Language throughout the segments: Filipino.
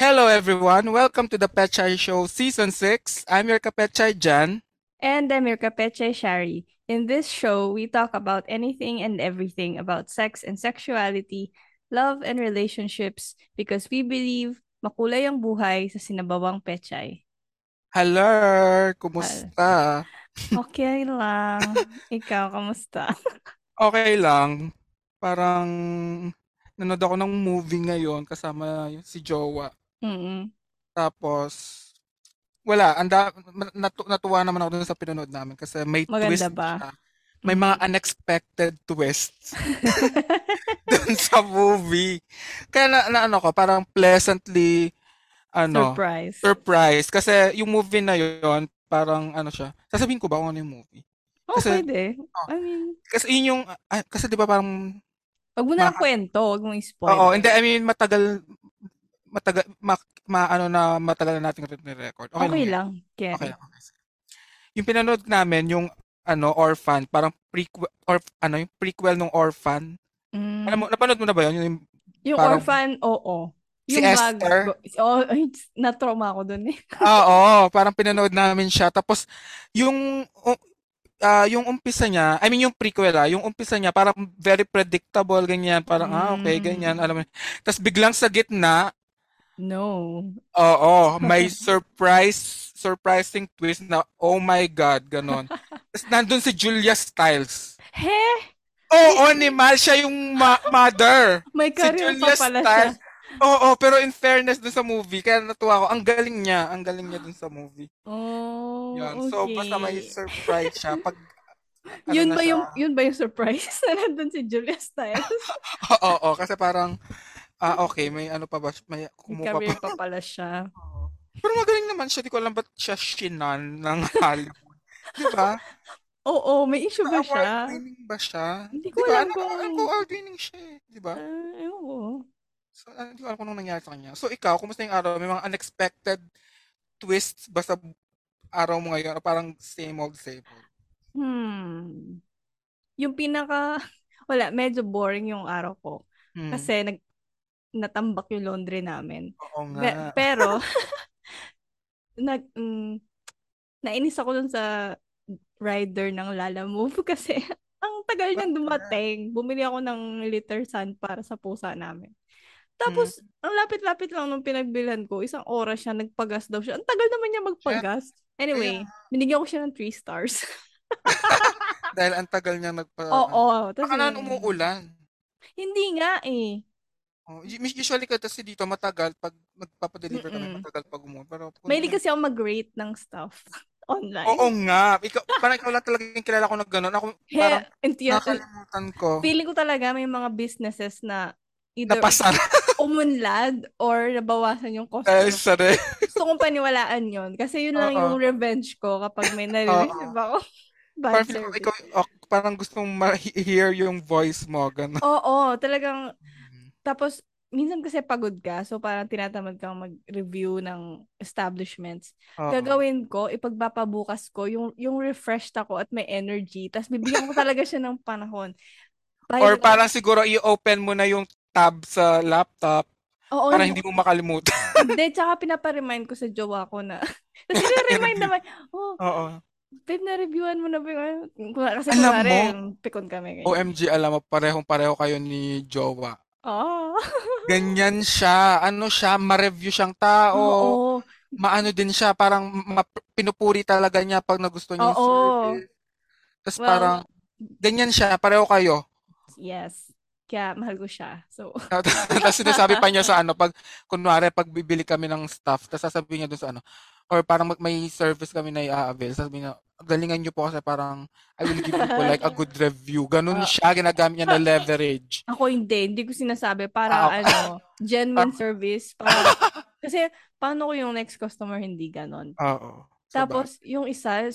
Hello everyone, welcome to the Pechay Show Season 6. I'm your Kapechay Jan. And I'm your Kapeche Shari. In this show, we talk about anything and everything about sex and sexuality, love and relationships because we believe makulay ang buhay sa sinabawang pechay. Hello, Hal. kumusta? Okay lang. Ikaw, kamusta? Okay lang. Parang nanood ako ng movie ngayon kasama si Jowa. Mm-mm. Tapos wala, natuwa naman ako dun sa pinanood namin kasi may Maganda twist ba? siya. May mga Mm. unexpected twists dun sa movie. Kaya ano ko, parang pleasantly ano, Surprise. surprise. Kasi yung movie na yon parang ano siya. Sasabihin ko ba kung ano yung movie? Oh, Kasi, pwede. oh, I mean, kasi yun yung, kasi di ba parang, wag mo na ma, lang kwento. Wag mong oo, spoiler. hindi, I mean, matagal, ano na matagal na nating record. Okay lang Okay yan. lang, Okay Kerry. lang. Okay. Yung pinanood namin, yung, Orphan, parang prequel, or, yung prequel ng Orphan. Alam mo, Mm. napanood mo na ba yun? Yung Yung parang, orphan, oo. si Yung Esther, bago, oh, ay, na-trauma ako dun eh. oo, parang pinanood namin siya. Tapos, yung yung umpisa niya, I mean yung prequel yung umpisa niya parang very predictable ganyan, parang okay ganyan, Mm, alam mo. Tapos biglang sa gitna, no. oo, may surprising twist na oh my God, ganon. Tapos nandun si Julia Stiles. He? Oo, May, ni Mal, siya yung mother. may Si career pa Julia pala Stiles. siya. Oo, pero in fairness dun sa movie, kaya natuwa ako. Ang galing niya dun sa movie. Yan. Oh, So, basta may okay. surprise siya. Pag, ano na siya, Yun ba yung surprise na nandun si Julia Stiles? oo, kasi parang, okay, may ano pa ba, may May kumuha pa. career pa pala siya. Oo. Pero magaling naman siya, di ko alam ba't siya shinan ng Hollywood. Di ba? Oo, may issue ba Award siya? winning ba siya? Hindi ko Di ba? alam kung, Award winning siya eh. Di ba? ewan ko. So, hindi ko alam kung anong nangyari sa kanya. So, ikaw, kumusta yung araw? May mga unexpected twists ba sa araw mo ngayon? O parang same old, same old? Hmm. Yung pinaka, wala, medyo boring yung araw ko. Hmm. Kasi natambak yung laundry namin. Oo nga. Pero, nag, mm, nainis ako dun sa rider ng Lalamove kasi ang tagal niyang Bakit? dumating. Bumili ako ng liter sand para sa pusa namin. Hmm. Tapos, ang lapit-lapit lang nung pinagbilhan ko, isang oras siya, nagpagas daw siya. Ang tagal naman niya Shit. magpagas. Kaya, Anyway, binigyan ko siya ng 3 stars. dahil ang tagal niya ano. Oo. Tapos, Baka na umuulan. hindi nga eh. Oh, usually kasi dito matagal pag magpapa-deliver kami Mm-mm. matagal pag umuwi. Pero kung hindi Mahilig naman kasi ako mag-rate ng stuff oo online. nga, parang ikaw lang talaga yung kilala ko na gano'n. Ako Kaya, parang nakakalimutan ko. feeling ko talaga may mga businesses na either Napasara umunlad or nabawasan yung dahil customer. sa re Gusto kong paniwalaan yon kasi yun lang oo, yung revenge ko kapag may oo. nare-receive ako bad Parang feeling ko service. ikaw parang gustong ma-hear yung voice mo, gano'n. Oo, talagang tapos minsan kasi pagod ka so parang tinatamad kang mag-review ng establishments. Oo. Gagawin ko, ipagpapabukas ko yung refreshed ako at may energy. Tapos bibigyan ko talaga siya ng panahon. Or By parang siguro i-open mo na yung tab sa laptop para hindi Oo, mo makalimutan. hindi, tsaka pinapa-remind ko sa jowa ko na. Tapos i-remind I-review. naman, oh, Oo. babe, na-reviewan mo na ba yun? Kasi Alam mo, kunwari, pikon kami, ganyan. OMG, alam mo, parehong-pareho kayo ni Jowa. Oo. Ganyan siya. Ano siya, ma-review siyang tao. Oo. Maano din siya, parang pinupuri talaga niya pag nagustuhan niya yung Oo. service. Tapos parang, Well, ganyan siya, pareho kayo. yes. Kaya mahal ko siya. So, Tapos sinasabi pa niya sa ano, pag, kunwari, pag bibili kami ng stuff, tapos sasabihin niya dun sa ano, or parang may service kami na i-avail, sasabihin niya, galingan niyo po kasi parang, I will give you like a good review. Ganun ah, siya, ginagamit niya na leverage. ako hindi ko sinasabi para Okay. genuine service para kasi paano ko yung next customer hindi ganon. Oo, Tapos sabagay. yung isa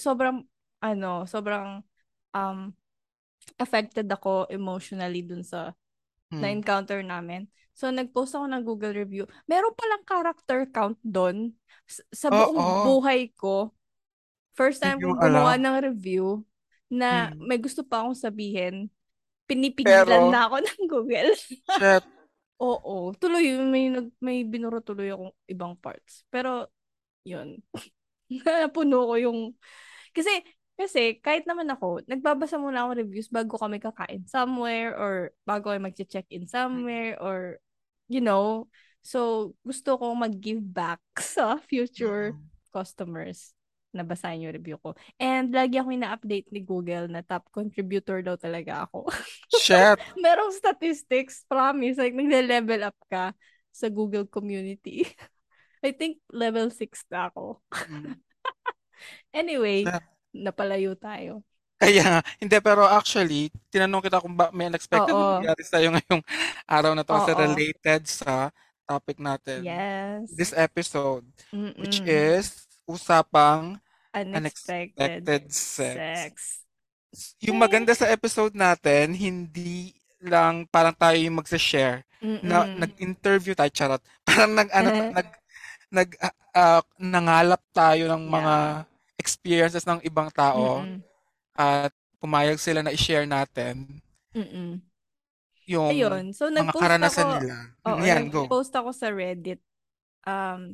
sobrang um affected ako emotionally dun sa Hmm. na-encounter namin. So, nag-post ako ng Google review. Meron palang character count doon. Sa buong Oo, buhay ko, first time hindi mo kong gumawa alam. ng review na Hmm. may gusto pa akong sabihin, pinipigilan Pero, na ako ng Google. shit. Oo, tuloy may binuro tuloy akong ibang parts. Pero yun, napuno ko yung kasi kasi kahit naman ako, nagbabasa muna ako reviews bago kami kakain somewhere or bago kami magche-check in somewhere or you know. So, gusto ko mag-give back sa future Mm. customers na basahin yung review ko. And lagi ako ina-update ni Google na top contributor daw talaga ako. Shit. Merong statistics, promise. Like, nagle-level up ka sa Google community. I think level 6 na ako. Mm. Anyway, Na- napalayo tayo. Kaya nga, hindi pero actually, tinanong kita kung may unexpected ba Oo. nangyari sa'yo ngayong araw na to kasi Oo. related sa topic natin Yes. this episode, which Mm-mm. is usapang Unexpected unexpected sex. sex. Yung Eh. maganda sa episode natin, hindi lang parang tayo yung magsa-share na Mm-mm. nag-interview tayo, charot. Parang Eh. nangalap tayo ng Yeah. mga experiences ng ibang tao Mm-mm. at pumayag sila na i-share natin Mm-mm. yung Ayun. So, mga karanasan nila. oo, Yan, go. nag-post ako sa Reddit. Um,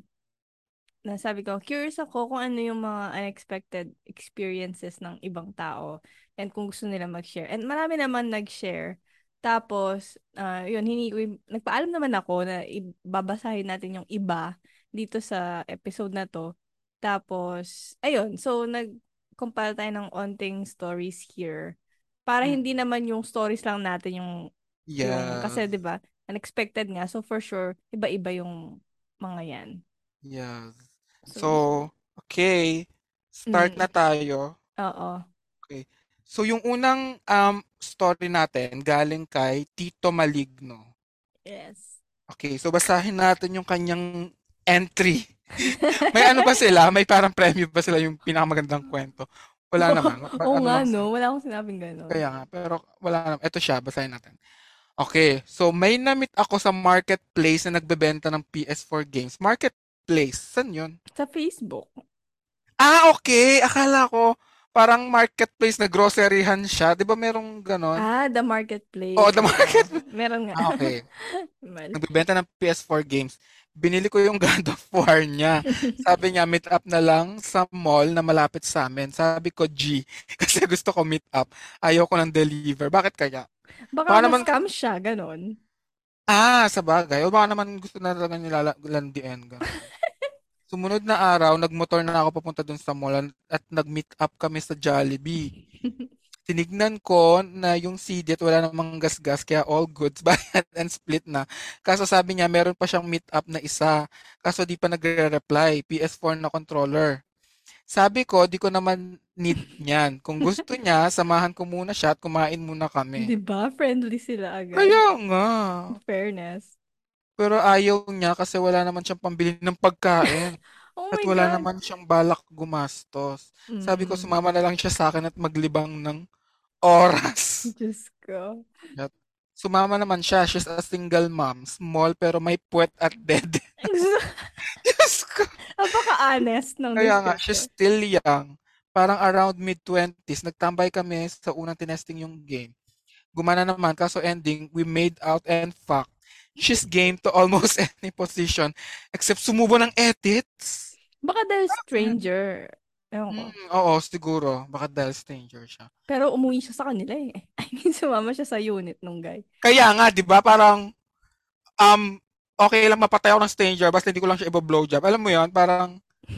na sabi ko, curious ako kung ano yung mga unexpected experiences ng ibang tao and kung gusto nila mag-share. And marami naman nag-share. Tapos, yun, nagpaalam naman ako na babasahin natin yung iba dito sa episode na to. Tapos, ayun, so nag-compile tayo ng onting stories here. Para hindi Mm. naman yung stories lang natin yung Yes. kasi 'di ba, unexpected nga. So for sure, iba-iba yung mga 'yan. Yes. So, So, okay. Start na mm, tayo. oo. Okay. So, yung unang story natin galing kay Tito Maligno. Yes. Okay, so basahin natin yung kanyang entry. May ano ba sila? May parang premyo ba sila yung pinakamagandang kwento? Wala naman. Oo Ano nga, lang no? siya. Wala akong sinabing gano'n. Kaya nga, pero wala naman. Ito siya, basahin natin. Okay, so may namit ako sa marketplace na nagbebenta ng PS4 games. Marketplace? Saan yun? Sa Facebook. Ah, okay. Akala ko parang marketplace na groceryhan siya. Di ba merong ganon? The Oo, marketplace. the Oo. market. Meron nga. Ah, okay. Mal. Nagbebenta ng PS4 games. Binili ko yung God of War niya. Sabi niya, meet up na lang sa mall na malapit sa amin. Sabi ko, G. Kasi gusto ko meet up. Ayaw ko ng deliver. Bakit kaya? Baka Baka naman, ma-scam siya, gano'n. sa bagay. O baka naman gusto na talaga nila landian. Ganon. Sumunod na araw, nagmotor na ako papunta dun sa mall at nag-meet up kami sa Jollibee. Tinignan ko na yung CD at wala namang gasgas kaya all goods, bayad and split na. Kaso sabi niya meron pa siyang meet up na isa. Kaso di pa nagre-reply, PS4 na controller. Sabi ko, di ko naman need niyan. Kung gusto niya, samahan ko muna siya at kumain muna 'Di kami. ba? Friendly sila agad. Kaya nga. In fairness. Pero ayaw niya kasi wala naman siyang pambili ng pagkain. Oh At my wala God. naman siyang balak gumastos. Sabi ko, Mm. sumama na lang siya sa akin at maglibang ng oras. Diyos ko. At sumama naman siya. She's a single mom. Small pero may puwet at dead. Diyos ko. Napaka-honest ng Kaya nga, she's description. still young. Parang around mid-20s. Nagtambay kami sa unang tinesting yung game. Gumana naman, kaso ending, we made out and fuck. She's game to almost any position except sumubo ng edits. Baka dahil stranger. Ewan ko. Oo, siguro. Baka dahil stranger siya. Pero umuwi siya sa kanila eh. I mean, sumama siya sa unit nung guy. Kaya nga, di ba, parang, um, okay lang mapatay ako ng stranger, basta hindi ko lang siya iba-blowjob. Alam mo yon parang,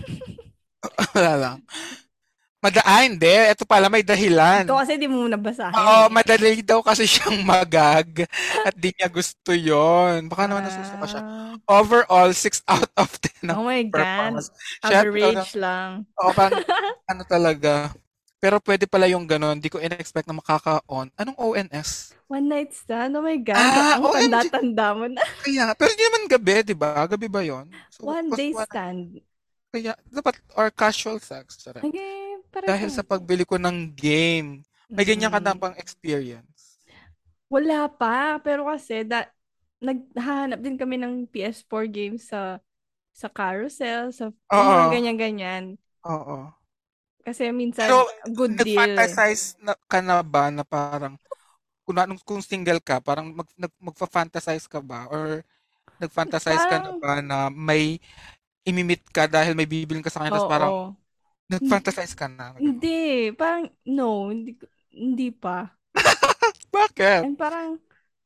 wala lang. Hindi. Ito pala, may dahilan. Ikaw kasi di mo nabasahin Oo, eh. madali daw kasi siyang magag at di niya gusto yon. Baka naman nasusuka siya. Ah, Overall, 6 out of 10 ang oh my God. performance. Syempre, Average lang. oo, parang, ano talaga. Pero pwede pala yung ganun. Di ko in-expect na makaka-on. Anong ONS? One night stand? Oh my God. Ang OMG. tanda-tanda mo na. Kaya nga. Pero hindi naman gabi, di ba? Gabi ba yon? So, One kasi day stand. kaya, dapat, or casual sex. Sorry. Okay, Dahil pareho. sa pagbili ko ng game. May ganyan ka na Mm. pang experience. Wala pa. Pero kasi, naghahanap din kami ng PS4 games sa carousel, sa yung mga Oo. ganyan-ganyan. Oo. Kasi Pero, minsan, good deal eh. nag-fantasize ka na ba na parang, kung single ka, parang magfa-fantasize ka ba or nag-fantasize ka na Parang, ba na may imimit ka dahil may bibilin ka sa kanya tapos parang oo. nag-fantasize ka na, gano'n? Hindi, parang, no, hindi pa. Bakit? And parang,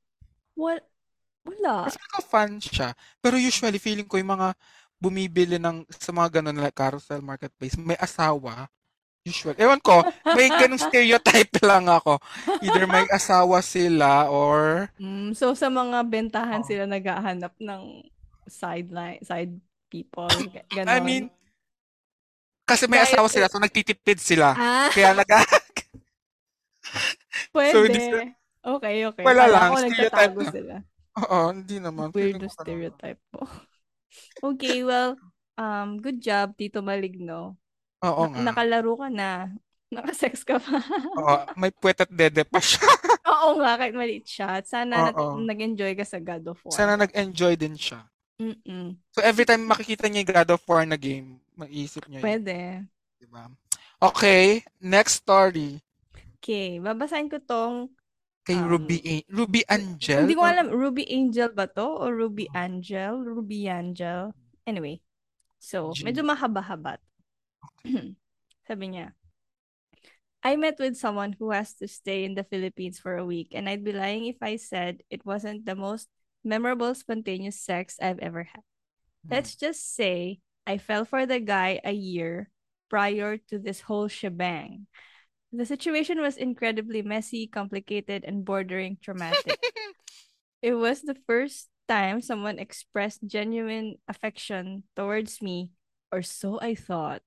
wala. Kasi fan siya. Pero usually feeling ko yung mga bumibili sa mga gano'n like carousel marketplace, may asawa. Usual. Ewan ko, may ganung stereotype lang ako. Either may asawa sila or So, sa mga bentahan Oo. sila naghahanap ng side people, I ganon. mean, kasi may Dahil, asawa sila, so nagtitipid sila. ah, Kaya so hindi sila, pwede. Okay, okay. wala Kala lang, ko stereotype nagtatago lang. sila. Oo, hindi naman. Feeling Weirdo ko ganun lang. stereotype mo. Okay, well, good job, Tito Maligno. Oo nga. Nakalaro ka na. Nakasex ka pa. Oo, may puwet at dede pa siya. Oo nga, kahit maliit siya. At sana Oo. nag-enjoy ka sa God of Sana War. nag-enjoy din siya. Mm-mm. So every time makikita niya yung God of War na game, maiisip niya yun. Pwede. Diba? Okay, next story. Okay, babasahin ko tong Kay um, Ruby hindi Angel ko or alam, Ruby Angel ba to? O Ruby Angel? Ruby Angel? Anyway, so, medyo G. mahaba-haba. Sabi niya, I met with someone who has to stay in the Philippines for a week, and I'd be lying if I said it wasn't the most memorable, spontaneous sex I've ever had. Hmm. Let's just say I fell for the guy a year prior to this whole shebang. The situation was incredibly messy, complicated, and bordering traumatic. It was the first time someone expressed genuine affection towards me, or so I thought.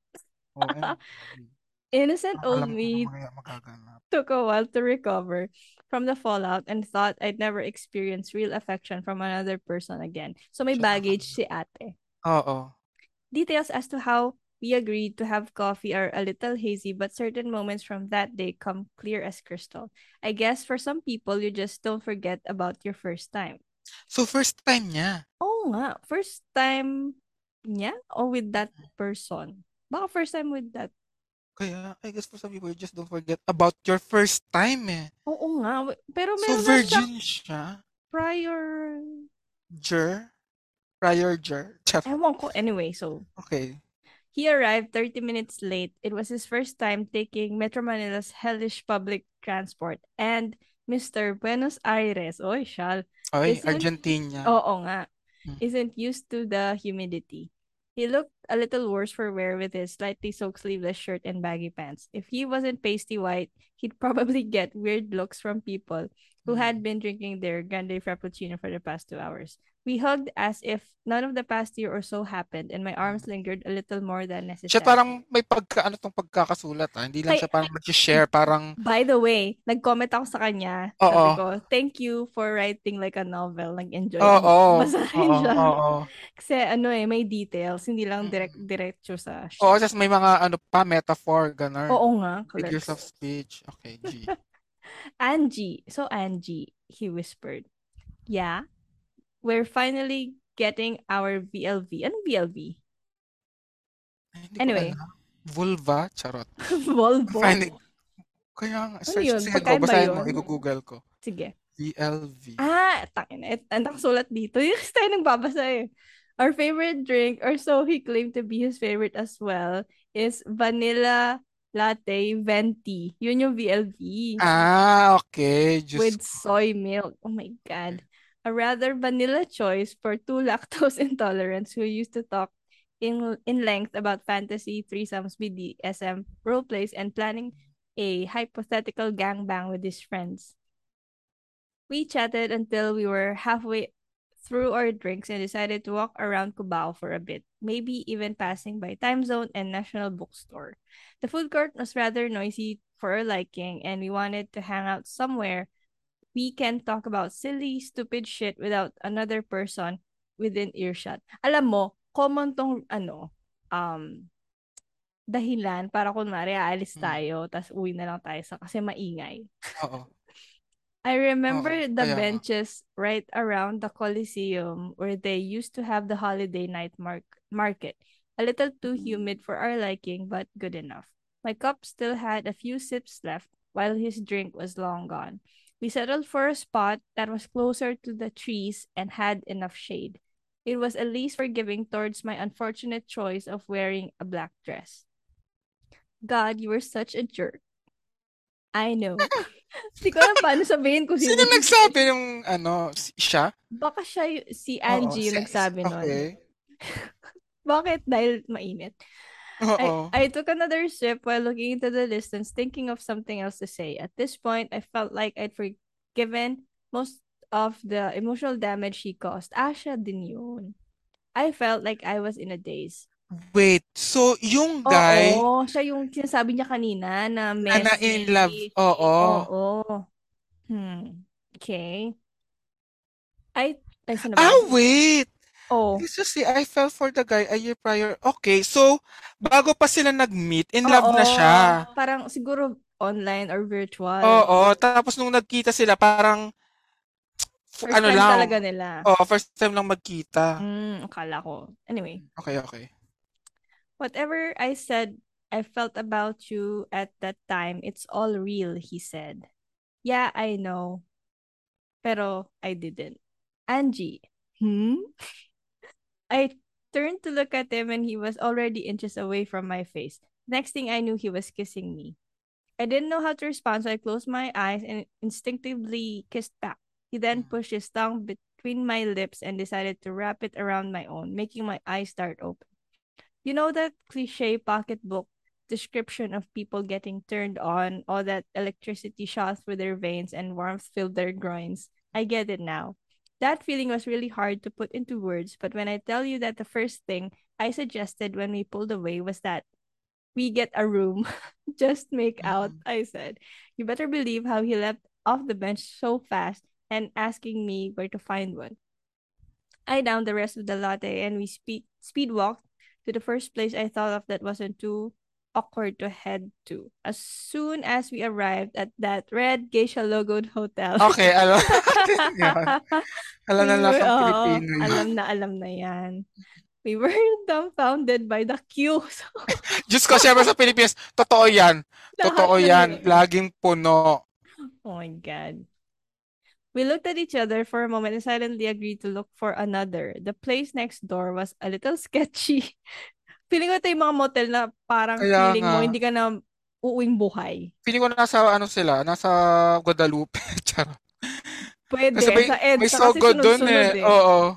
OMG. Innocent Parang old alam ko na me mamaya magaganap. took a while to recover from the fallout and thought I'd never experience real affection from another person again. So may Siya baggage nakaka si ate. Oo. Details as to how we agreed to have coffee are a little hazy, but certain moments from that day come clear as crystal. I guess for some people, you just don't forget about your first time. So first time niya? Oo nga, first time niya o with that person? Baka first time with that. Kaya I guess for some people, you just don't forget about your first time eh. Oo nga, pero So meron na siyang virgin siya? prior. Jer? Prior Jer? Charot. Ewan ko. Anyway, so Okay. he arrived 30 minutes late. It was his first time taking Metro Manila's hellish public transport. And Mr. Buenos Aires, oy, Shal, Ay, isn't, Argentina. oo nga, Hmm. isn't used to the humidity. He looked a little worse for wear with his slightly soaked sleeveless shirt and baggy pants. If he wasn't pasty white, he'd probably get weird looks from people who Hmm. had been drinking their grande frappuccino for the past 2 hours. We hugged as if none of the past year or so happened, and my arms lingered a little more than Siya necessary. parang may ano tong pagkakasulat Hindi lang Kay, siya parang nag-share, parang, by the way, nag-comment ako sa kanya. oo, Sabi ko, thank you for writing like a novel. Nag-enjoy ako oo, basahin oo, siya. oo. Kasi ano may details. Hindi lang Mm. diretso sa Oo, shit. tas may mga ano pa, metaphor, ganun. Oo nga, Figures Clerks. of speech. Okay, G. Angie. So, Angie, he whispered. Yeah, we're finally getting our VLV. Anong VLV? Ay, hindi ko Anyway, alam. Vulva? Charot. Volvo? Finding, kaya nga, Ano search, yun? sige go, Pagkain ba basahin mo, yun? i-google ko. Sige. VLV. Tangina. Ang nakasulat dito. Yung kasi tayo nagbabasa eh. Our favorite drink, or so he claimed to be his favorite as well, is vanilla latte venti. Yun yung VLV. Okay. Diyos With ko. soy milk. Oh my God. A rather vanilla choice for two lactose intolerants who used to talk in length about fantasy, threesomes, BDSM, role plays, and planning a hypothetical gangbang with his friends. We chatted until we were halfway through our drinks and decided to walk around Cubao for a bit, maybe even passing by Time Zone and National Bookstore. The food court was rather noisy for our liking, and we wanted to hang out somewhere we can talk about silly, stupid shit without another person within earshot. Alam mo, common tong dahilan para kunwari aalis Hmm. tayo, tas uwi na lang tayo kasi maingay. Oo. I Oo. remember the Kaya nga. benches right around the Coliseum where they used to have the holiday night market. A little too humid for our liking, but good enough. My cup still had a few sips left while his drink was long gone. We settled for a spot that was closer to the trees and had enough shade. It was at least forgiving towards my unfortunate choice of wearing a black dress. God, you were such a jerk. I know. Hindi ko alam paano sabihin kung Sino sino yung nagsabi yung siya? baka siya si Oo, Angie yung nagsabi nun. okay. Bakit? Dahil mainit. Oo. I took another sip while looking into the distance, thinking of something else to say. At this point, I felt like I'd forgiven most of the emotional damage she caused. Siya din yun. I felt like I was in a daze. Wait, so yung guy Oo, siya yung sinasabi niya kanina na na na-in love, messy. oo. Oo. Okay. Ay, saan na ba? Wait! Oh. This is I fell for the guy a year prior. Okay, so bago pa sila nag-meet, in love Oo. na siya. Parang siguro online or virtual. Oo, tapos nung nagkita sila, parang First ano time lang, talaga nila. first time lang magkita. Akala ko. Anyway, Okay, okay. whatever I said I felt about you at that time, it's all real, he said. Yeah, I know. Pero I didn't. Angie. I turned to look at him and he was already inches away from my face. Next thing I knew, he was kissing me. I didn't know how to respond, so I closed my eyes and instinctively kissed back. He then pushed his tongue between my lips and decided to wrap it around my own, making my eyes start open. You know that cliche pocketbook description of people getting turned on, all that electricity shot through their veins and warmth filled their groins? I get it now. That feeling was really hard to put into words, but when I tell you that the first thing I suggested when we pulled away was that we get a room. Just make out, Mhm. I said. You better believe how he leapt off the bench so fast and asking me where to find one. I downed the rest of the latte and we speed walked to the first place I thought of that wasn't too awkward to head to. As soon as we arrived at that red geisha logoed hotel, Okay, alam natin yun. Alam we na were, lasang oo, Pilipino yun. alam na yan. We were dumbfounded by the queue. So, Diyos ko, siyempre sa Pilipinas, totoo yan. lahat Totoo ng yan. lugar. Laging puno. Oh my God. We looked at each other for a moment and silently agreed to look for another. The place next door was a little sketchy. Feeling ko ito yung mga motel na parang Kaya feeling nga. mo hindi ka na uuwing buhay. Feeling ko nasa ano sila, nasa Guadalupe. Charot. Pwede, Kasi sa may EDSA kasi Sogod dun sunod-sunod eh. eh. Oo.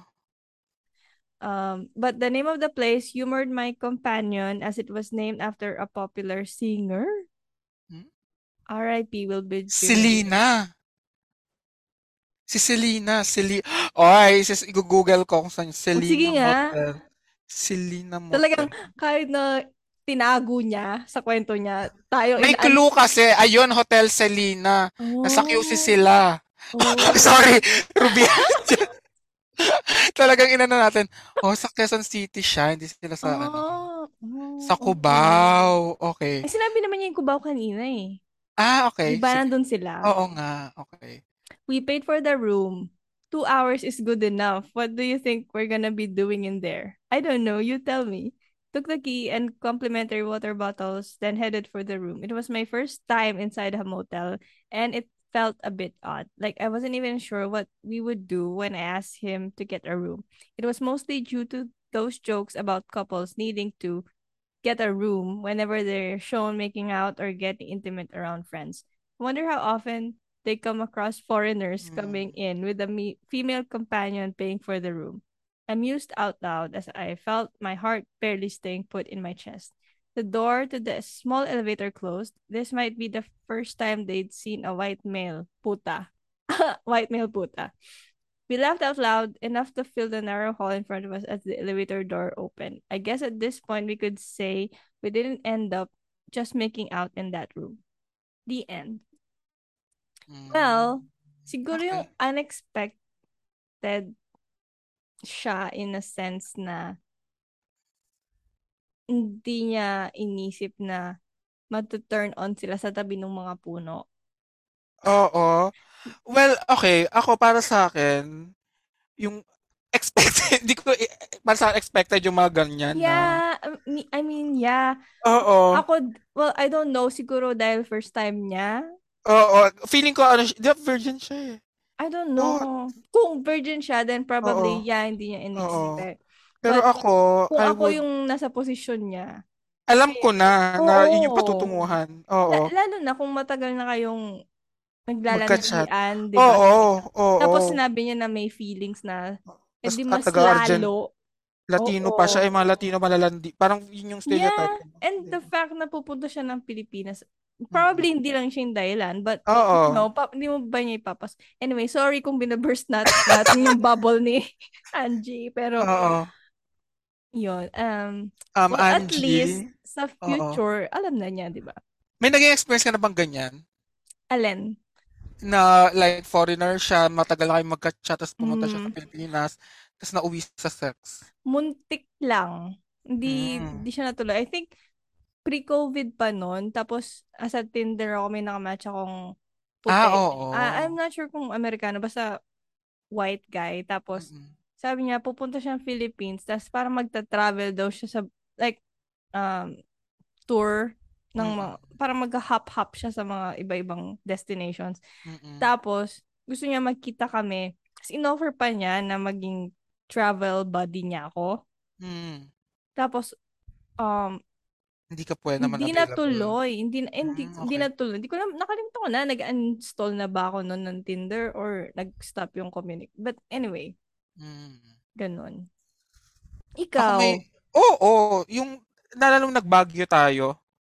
But the name of the place humored my companion as it was named after a popular singer. Hmm? R.I.P. will be dreaming. Selena. Si Selena. Oy, i-google ko kung saan yung O sige Selena nga, Motel. Selena talagang Motel. kahit na tinago niya sa kwento niya, tayo May clue kasi. Ayun, Hotel Selena. Nasa QC Oh, sila. oh, Sorry, Ruby. Talagang inano natin. Sa Quezon City siya. Hindi sila sa ano. Sa okay. Cubao. Okay. Ay, sinabi naman niya yung Cubao kanina eh. Di Okay. ba Sige. nandun sila? Oo nga. Okay. We paid for the room. 2 hours is good enough. What do you think we're gonna be doing in there? I don't know. You tell me. Took the key and complimentary water bottles, then headed for the room. It was my first time inside a motel, and it felt a bit odd. Like I wasn't even sure what we would do when I asked him to get a room. It was mostly due to those jokes about couples needing to get a room whenever they're shown making out or getting intimate around friends. I wonder how often they come across foreigners coming Hmm. in with a female companion paying for the room. I mused out loud as I felt my heart barely staying put in my chest. The door to the small elevator closed. This might be the first time they'd seen a white male puta. White male puta. We laughed out loud, enough to fill the narrow hall in front of us as the elevator door opened. I guess at this point we could say we didn't end up just making out in that room. The end. Hmm. Well, siguro yung Okay. unexpected siya in a sense na hindi niya inisip na matu-turn on sila sa tabi ng mga puno. Oo. Well, okay. Ako para sa akin, yung expected, hindi ko, para sa akin, expected yung mga ganyan na, Yeah, I mean, yeah. oo, Ako, well, I don't know, siguro dahil first time niya. Oo, feeling ko ano, di ba virgin siya eh. I don't Oo, know. Kung virgin siya, then oo, probably, yeah, hindi niya oo. in-expect. Pero But ako, kung I ako would, yung nasa posisyon niya, alam kaya, ko na yun yung oo. patutunguhan. Oo, Lalo na kung matagal na kayong magka-chat. naglalandian, 'di ba? Oo, oo. Tapos sinabi niya na may feelings na, Tapos edi mas taga-Argent, lalo. Latino pa siya, Oo. eh, mga Latino malalandi. Parang yun yung stereotype. Yeah, and Di the ba? fact na pupunta siya ng Pilipinas, Mm. probably hindi lang siya yung dahilan, but Oo. hindi mo ba niya ipapas? Anyway, sorry kung binaburst natin yung bubble ni Angie, pero Oo. yun, well, at least Angie. sa Oo. future, alam na niya, di ba? May naging experience ka na bang ganyan? Alin? Na like foreigner siya, matagal na kayo magka-chat, tapos pumunta siya sa Mm, Pilipinas, tapos nauwi sa sex. muntik lang. Mm. Hindi siya natuloy. I think pre-COVID pa nun. Tapos, sa Tinder ako, may nakamatch akong Ah, puti. I'm oo. not sure kung Amerikano, basta white guy. Tapos, Mm-mm. sabi niya, pupunta siya ng Philippines. Tapos, parang magta-travel daw siya sa, like, um, tour ng mga, Mm-mm. parang mag-hop-hop siya sa mga iba-ibang destinations. Mm-mm. Tapos, gusto niya magkita kami. Tapos, inoffer pa niya na maging travel buddy niya ako. Mm. Tapos, um, Hindi ka pwede naman hindi available. natuloy. Hindi Okay. natuloy. Hindi ko na, nakalimutan ko na, nag-uninstall na ba ako noon ng Tinder or nag-stop yung communic. But anyway, Mm. ganun. Ako Ikaw, may, oo, yung, naalala mo nag-Baguio tayo.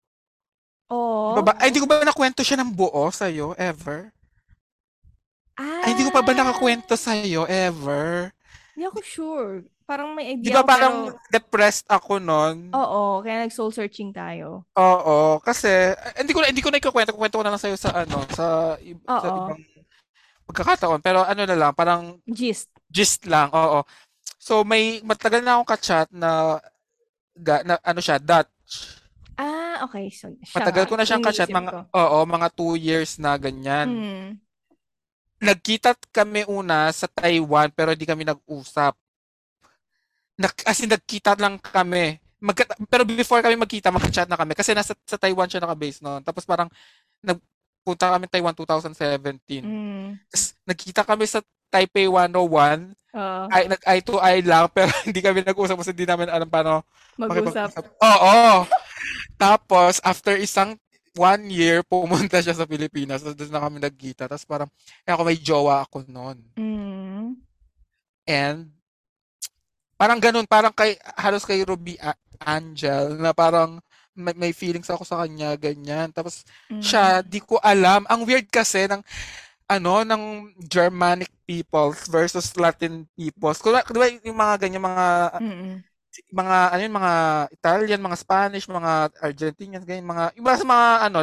Di ba oh, ba? Ay, hindi ko ba nakwento siya ng buo sa'yo, ever? Ay, hindi ko pa ba ah, nakakwento sa'yo, ever? hindi ako sure. Parang may Di idea ba ako pero, parang depressed ako nun? oo, kaya nag-soul searching tayo. Oo, kasi hindi ko na ikukwento, kukwento ko na lang sa'yo sa ano, sa Oo, ibang pagkakataon. Pero ano na lang, parang gist. gist lang, oo. So may matagal na akong kachat na ano siya, Dutch. Okay. So, siya nga, Matagal ko na yung siyang kachat, iniisip mga ko. oo, mga 2 years na ganyan. Hmm. Nagkita kami una sa Taiwan pero hindi kami nag-usap. As in, nagkita lang kami. Pero before kami magkita, mag-chat na kami. Kasi sa Taiwan siya naka-base noon. Tapos parang nagpunta kami Taiwan 2017. Hmm. Tapos nagkita kami sa Taipei 101. Oo. Nag-eye to eye lang. Pero hindi kami nag-usap kasi hindi namin alam paano Mag-usap. makipag-usap. Oo. Tapos, after 1 year, pumunta siya sa Pilipinas. Tapos doon na kami nagkita. Tapos parang, ako may jowa ako noon. Hmm. And parang ganun, parang halos kay Ruby Angel, na parang may feelings ako sa kanya, ganyan. Tapos Hmm. siya, di ko alam. Ang weird kasi ng Germanic peoples versus Latin peoples. Di ba yung mga ganyan, Mm. ano yun, mga Italian, mga Spanish, mga Argentinians, ganyan, iba sa mga ano,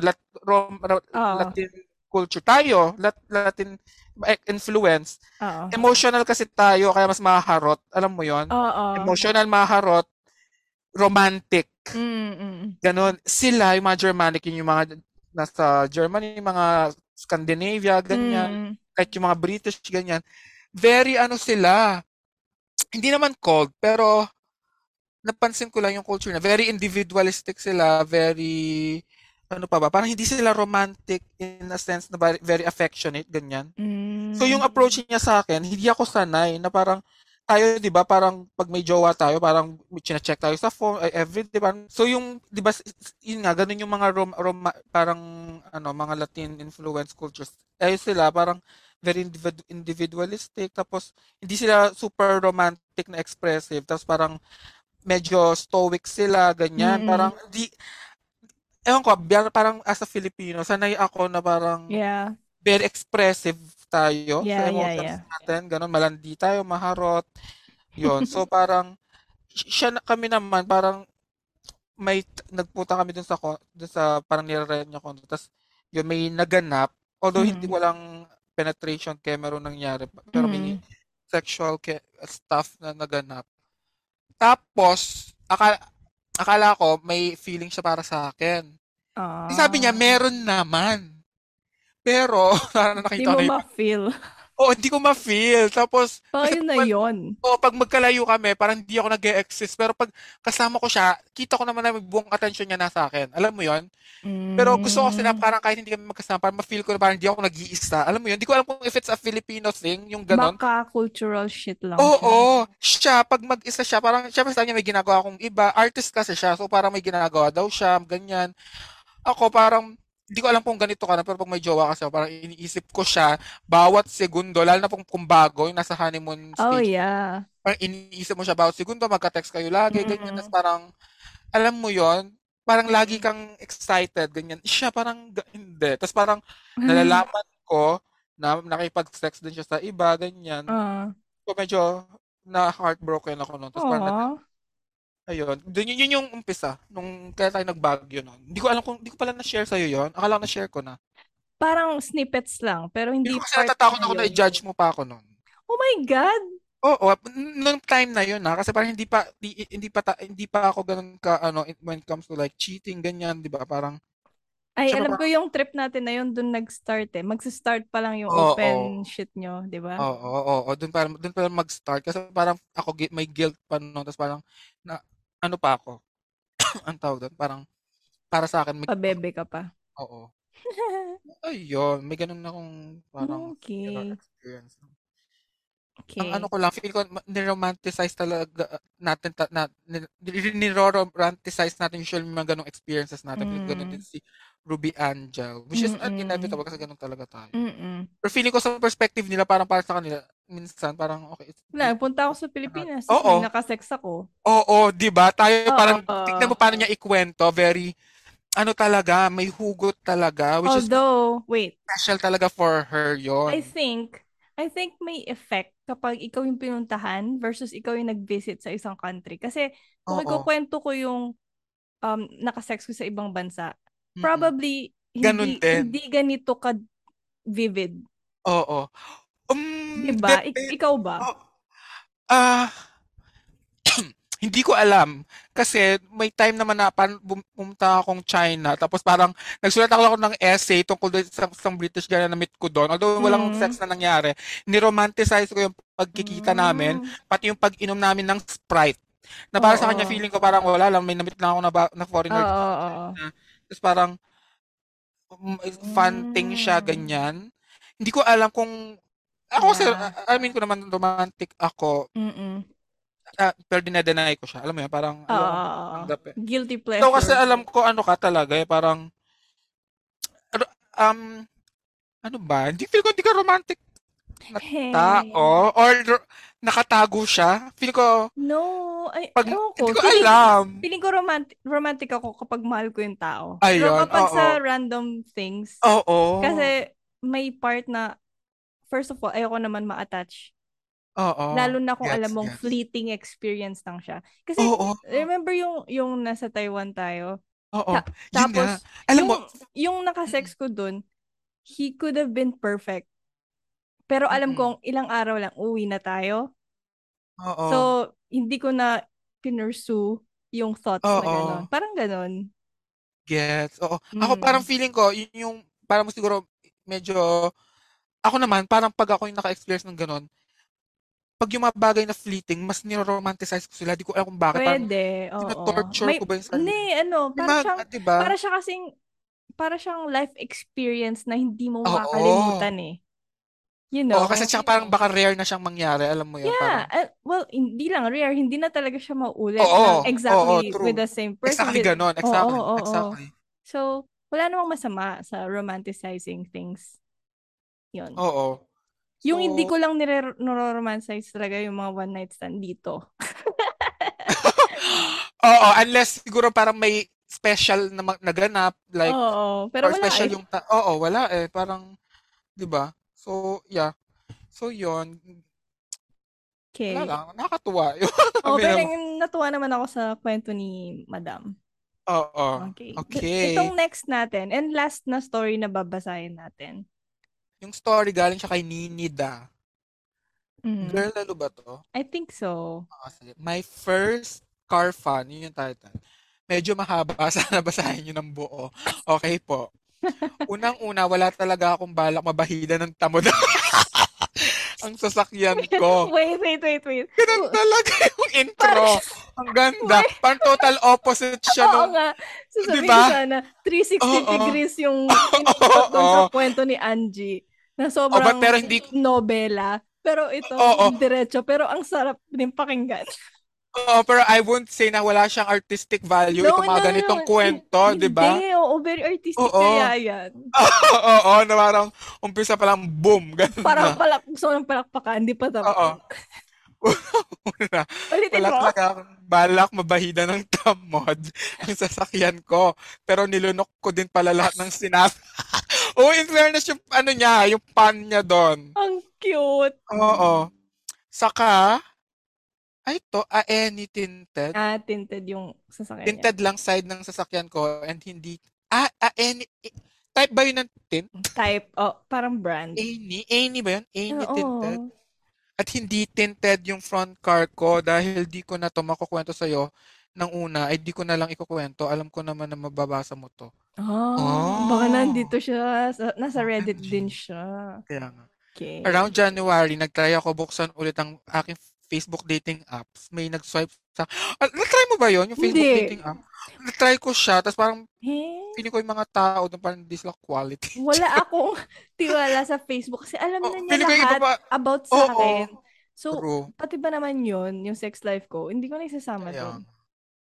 Oo. Latin culture. Tayo, Latin influence. Oo. Emotional kasi tayo, kaya mas maharot. Alam mo yon. Oo. Emotional, maharot, romantic. Mm, mm. Ganon. Sila, yung mga Germanic, yun yung mga nasa Germany, yung mga Scandinavia, ganyan. Mm. Kahit yung mga British, ganyan. Very ano sila, hindi naman cold, pero napansin ko lang yung culture na very individualistic sila, very, ano pa ba, parang hindi sila romantic in a sense na very affectionate, ganyan. So yung Mm. approach niya sa akin, hindi ako sanay na parang tayo, 'di ba, parang pag may jowa tayo, parang chine-check tayo sa phone every day. Parang, so yung 'di ba yun nga ganun yung mga parang ano, mga Latin influence cultures. Sila parang very individualistic, tapos hindi sila super romantic na expressive, tapos parang medyo stoic sila, ganyan. Mm. Parang di ewan ko, parang as a Filipino, sanay ako na parang Yeah. very expressive tayo sa Yeah, yeah, emotions yeah. natin, gano'n, malandi tayo, maharot, yon. So parang kami naman parang nagpunta kami dun sa parang nire-rent niya condo, ta's yun may naganap, although hindi Mm. walang penetration kaya meron nangyari, pero may Mm. sexual stuff na naganap. Tapos akala ko may feeling siya para sa akin. Sabi niya Ah. meron naman. Pero parang Di nakita ko mo na ma-feel. Oo, hindi ko ma-feel. Tapos, Baka kasi yun na yun. oo, pag magkalayo kami, parang hindi ako nag-e-exist. Pero pag kasama ko siya, kita ko naman na buong attention niya nasa akin. Alam mo yon. Pero gusto ko kasi na Mm, parang kahit hindi kami magkasama, parang ma-feel ko na parang hindi ako nag-iisa. Alam mo yun? Hindi ko alam kung if it's a Filipino thing, yung ganon. baka cultural shit lang siya. Oo, siya, pag mag-isa siya, parang, syempre sa kanya may ginagawa akong iba. Artist kasi siya, so parang may ginagawa daw siya, ganyan. Ako parang, hindi ko alam kung ganito ka na, pero pag may jowa kasi ako, parang iniisip ko siya, bawat segundo, lalo na kung bago, yung nasa honeymoon Oh, stage, yeah. parang iniisip mo siya bawat segundo, magka-text kayo lagi, ganyan. Tapos Mm, parang, alam mo yon, parang lagi mm. kang excited, ganyan. Siya parang, hindi. Tapos parang, nalalaman ko, na nakipag-sex din siya sa iba, ganyan. Ah, So medyo, na-heartbroken ako noon. Tapos parang, aw. ayun. Yun yung umpisa, nung kaya tayo nag-Baguio noon. Hindi ko alam kung, hindi ko pala na-share sa'yo yon. Akala ko na-share ko na. Parang snippets lang, pero Hindi hindi ko kasi part natatakot na ako na yun. i-judge mo pa ako noon. Oh my God! Oo, nung time na yun na kasi parang hindi pa ako ganoon ka ano when it comes to like cheating ganyan, 'di ba? Parang Ay, syempre alam ko parang yung trip natin na yun, dun nag-start eh. Magsa-start pa lang yung oo, open shit nyo, di ba? oo, doon pa mag-start kasi parang ako may guilt pa noon tapos parang na ano pa ako, ang tawag doon, parang para sa akin Pabebe ka pa. oo. Ayun, may ganun na akong parang similar Okay. experience. Ang ano Okay. ko lang, feel ko ni-romanticize talaga natin, ni-romanticize natin usually yung mga ganong experiences natin. Feel ko ganun din Mm. si Ruby Angel, which is Mm-mm. inevitable kasi ganun talaga tayo. Mm-mm. Pero feeling ko sa perspective nila, parang para sa kanila, minsan parang okay, Wala, punta ako sa Pilipinas, tapos may oo, nakasex ako. oo, di ba? Tayo parang, tignan Oo. mo paano niya ikwento, very, ano talaga, may hugot talaga, which is Although, wait, special talaga for her I yon. think, I think may effect kapag ikaw yung pinuntahan versus ikaw yung nag-visit sa isang country. Kasi kung Oo, ikukwento ko yung nakasex ko sa ibang bansa, mm. probably Ganun hindi din, hindi ganito ka vivid. oo. 'Di ba? Depende. Ikaw ba? Oh, ah, hindi ko alam. Kasi may time naman na pumunta akong China. Tapos parang nagsulat ako ng essay tungkol doon sa isang British guy na na-meet ko doon. Although walang Mm. sex na nangyari. Niromanticize ko yung pagkikita namin. Mm. Pati yung pag-inom namin ng Sprite. Na para sa kanya Oo. feeling ko parang wala lang. May na-meet lang ako na foreigner dito Oo, sa oo. China. Tapos parang fun thing siya, Mm. ganyan. Hindi ko alam kung ako kasi, Yeah. I mean ko naman romantic ako. Mm. Pero dine-deny ko siya. Alam mo yun, parang Oo, ayokong oo, oo. tanggap eh. Guilty Ikaw kasi pleasure. alam ko ano ka talaga eh, parang, um, ano ba? Hindi feel ko hindi ka romantic na Hey. tao or nakatago siya. Feel ko, No, ay, pag, ewan hindi ko. ko Feeling, alam. feeling ko romantic ako kapag mahal ko yung tao. Pero Ayun, kapag oo. sa random things, Oo. kasi may part na, first of all, ayoko naman ma-attach. Oo. Lalo na kung alam Gets, mong gets. fleeting experience lang siya. Kasi, Oo. remember yung nasa Taiwan tayo? Oo. Yun nga. Tapos, Alam mo, yung nakasex ko dun, he could have been perfect. Pero alam mm, kong ilang araw lang, uwi na tayo. oo. So, hindi ko na pinursue yung thoughts na Oo. gano'n. Parang gano'n. Gets. Oo. Ako parang Mm. feeling ko, yun yung, parang siguro, medyo, ako naman, parang pag ako yung naka-experience ng ganun, pag yung mga bagay na fleeting, mas niro-romanticize ko sila. Di ko alam kung bakit. Parang, Pwede, oo. tino-torture ko ba yung Hindi, sarili? ano, May mga, di ba? para siyang life experience na hindi mo Oo. makakalimutan eh. You Oo, kasi know? tsaka parang baka rare na siyang mangyari. Alam mo yun, Yeah, parang, well, hindi lang rare, hindi na talaga siya maulit oo, ng oo, exactly with true. the same person Exactly with ganon. oo, Exactly. oo, oo. Exactly. So, wala namang masama sa romanticizing things. 'Yon. Oo. Yung hindi So, ko lang nire-romanticize talaga yung mga one night stand dito. oo, unless siguro parang may special na naganap, like, Oo, pero or wala special eh. yung, oo, wala eh. Parang, di ba? So, yeah. So, yun. Wala Okay. lang. Nakakatuwa. Yun. Oh, Sabi pero naman. natuwa naman ako sa kwento ni Madam. Oo. Okay. Okay. Itong next natin and last na story na babasahin natin. Yung story galing siya kay Ninida. Mm, Girl, ano ba to? I think so. Sige. My first car fun. Yun yung title. Medyo mahaba. Sana basahin nyo ng buo. Okay po. Unang-una, wala talaga akong balak mabahida ng tamod. ang sasakyan ko. Wait. Ganun talaga yung intro. Parang, Ang ganda. wait. Parang total opposite siya Oo nung, nga. di Sasabihin ko ba? sana, 360 Oo. degrees yung iniikot doon Oo. sa kwento ni Angie na Oh, but sobrang pero hindi, nobela. Pero ito, oo. diretso. Pero ang sarap din pakinggan. Oo, pero I won't say na wala siyang artistic value No, itong no, mga no. ganitong kwento, di ba? Hindi. Oo, very artistic Oo. kaya yan. Oo, na parang umpisa pa lang, boom, ganun Parang na. gusto ko ng palakpakan, hindi pa Oo. tapos. Wala, Ulitin wala mo. talaga akong balak mabahida ng tamod ang sasakyan ko. Pero nilunok ko din pala lahat ng sinabi. Oh, in fairness, yung ano niya, yung pan niya doon. Ang cute. Oo. Saka, ay to, any tinted. Ah, tinted yung sasakyan niya. Tinted lang side ng sasakyan ko and hindi, any, type ba yun ng tint? Type, oh, parang brand. Any ba yun? Any tinted? Oo. At hindi tinted yung front car ko dahil di ko na to makukwento sa'yo ng una, ay di ko na lang ikukwento. Alam ko naman na mababasa mo to. Ah, baka Oh, nandito siya. Nasa Reddit din OMG. siya. Kaya nga. Around Okay. January, nagtry ako buksan ulit ang aking Facebook dating apps. May nag-swipe sa... na-try mo ba yon yung Facebook Hindi. dating app? Na-try ko siya, tapos parang Eh, feeling ko yung mga tao doon parang di sila quality. wala akong tiwala sa Facebook kasi alam Oh, na niya feeling ko yung iba lahat pa... about sa Oo, akin. So, true. pati ba naman yun, yung sex life ko, hindi ko na isasama Kaya dun.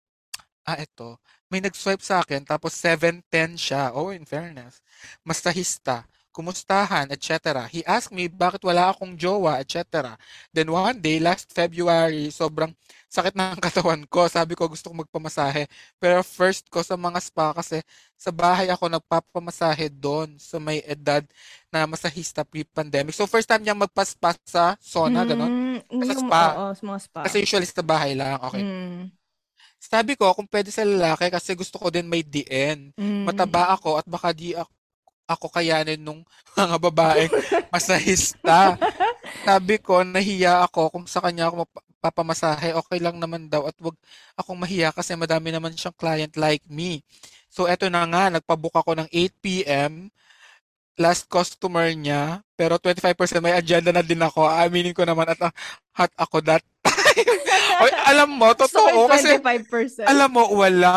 eto. May nag-swipe sa akin tapos 7'10" siya. Oh, in fairness. Masahista. Kumustahan, etc. He asked me bakit wala akong jowa, etc. Then one day, last February, sobrang sakit ng katawan ko. Sabi ko gusto ko magpamasahe. Pero first ko sa mga spa kasi sa bahay ako nagpapamasahe doon sa may edad na masahista pre-pandemic. So first time niyang magpa-spa sa sauna, ganon. Sa spa. Oo, sa mga spa. Kasi usually sa bahay lang. Okay. Mm, Sabi ko kung pwede sa lalaki kasi gusto ko din may diin. mm. Mataba ako at baka di ako kayanin nung mga babaeng masahista. Sabi ko, nahiya ako kung sa kanya ako papamasahe, okay lang naman daw at wag akong mahiya kasi madami naman siyang client like me. So eto na nga, nagpabook ako ng 8 p.m. Last customer niya, pero 25% may agenda na din ako. Aaminin ko naman at hot ako that time. Oy, alam mo, Gusto ko yung totoo kasi 25%. alam mo,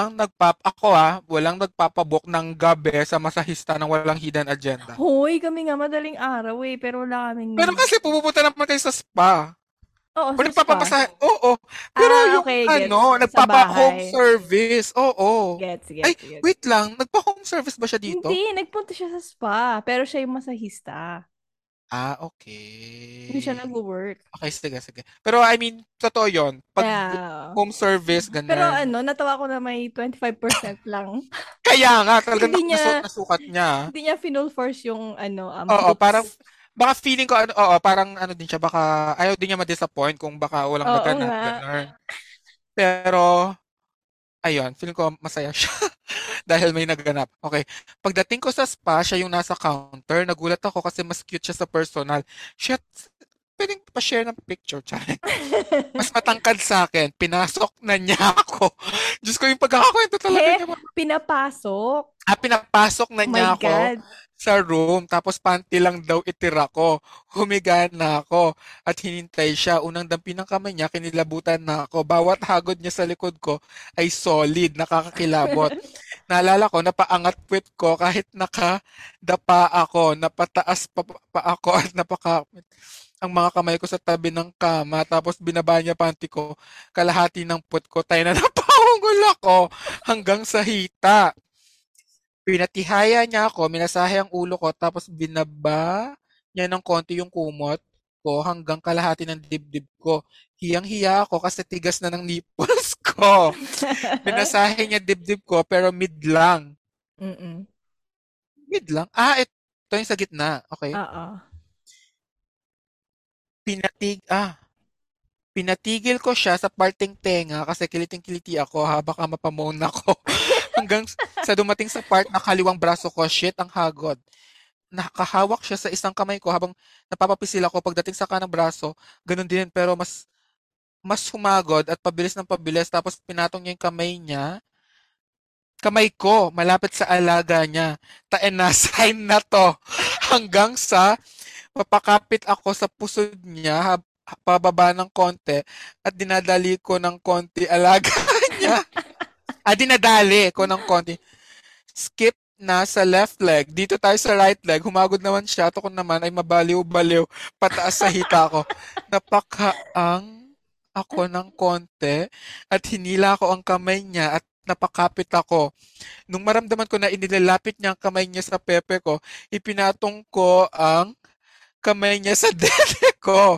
walang nagpapabook ng gabi sa masahista ng walang hidden agenda. Hoy, kami nga madaling araw eh, pero wala Pero kaming... kasi pumupunta naman kayo sa spa. Oo, O sa spa. nagpapamasahe, oo. Pero Ah, yung okay, gets. ano, Sa nagpapa-home bahay. service, oo. Gets, Ay, gets, gets. wait lang, nagpa-home service ba siya dito? Hindi, nagpunta siya sa spa, pero siya yung masahista. Hindi siya Okay. nag-work. Okay, sige, sige. Pero I mean, totoo yun. Pag Yeah. home service, Pero ganun. ano, natawa ko na may 25% lang. Kaya nga, talagang Hindi niya, nasukat niya. hindi niya finul force yung ano, Oo, parang hooks. baka feeling ko ano, oo, parang ano din siya, baka ayaw din niya ma-disappoint kung baka walang Oo naganap, nga. gano'n. Pero ayun, feeling ko masaya siya dahil may naganap. Okay. Pagdating ko sa spa, siya yung nasa counter. Nagulat ako kasi mas cute siya sa personal. Shit, pwedeng pa-share ng picture, Charing. Mas matangkad sa akin. Pinasok na niya ako. Diyos ko, yung pagkakakwento talaga He, niya. pinapasok. Pinapasok na Oh my niya ako God. sa room, tapos panty lang daw itira ko. Humiga na ako at hinintay siya. Unang dampi ng kamay niya, kinilabutan na ako. Bawat hagod niya sa likod ko ay solid, nakakakilabot. Naalala ko, napaangat puwet ko kahit nakadapa ako, napataas pa ako at napakapit ang mga kamay ko sa tabi ng kama, tapos binaba niya panty ko, kalahati ng puwet ko, tayo na napahungol ako hanggang sa hita. Pinatihaya niya ako, minasahe ang ulo ko, tapos binaba niya ng konti yung kumot ko hanggang kalahati ng dibdib ko. Hiyang-hiya ako kasi tigas na ng nipples ko. Minasahe niya dibdib ko pero mid lang. Mm-mm. Mid lang? Ito yung sa gitna. Okay. Oo. Pinatig, pinatigil ko siya sa parteng tenga kasi kiliting-kiliti ako baka mapamone ako. Hanggang sa dumating sa part na kaliwang braso ko, shit, ang hagod. Nakahawak siya sa isang kamay ko habang napapapisil ako pagdating sa kanang braso. Ganun din pero mas humagod at pabilis ng pabilis tapos pinatong niya yung kamay ko malapit sa alaga niya. Tae na sign na to hanggang sa papakapit ako sa pusod niya, pababa ng konti, at dinadali ko ng konti alaga niya. Dinadali ko ng konti. Skip na sa left leg. Dito tayo sa right leg. Humagod naman siya. At ako naman ay mabaliw-baliw. Pataas sa hita ko. Napakaang ako ng konti at hinila ko ang kamay niya at napakapit ako. Nung maramdaman ko na inilalapit niya ang kamay niya sa pepe ko, ipinatong ko ang kamay niya sa dede ko.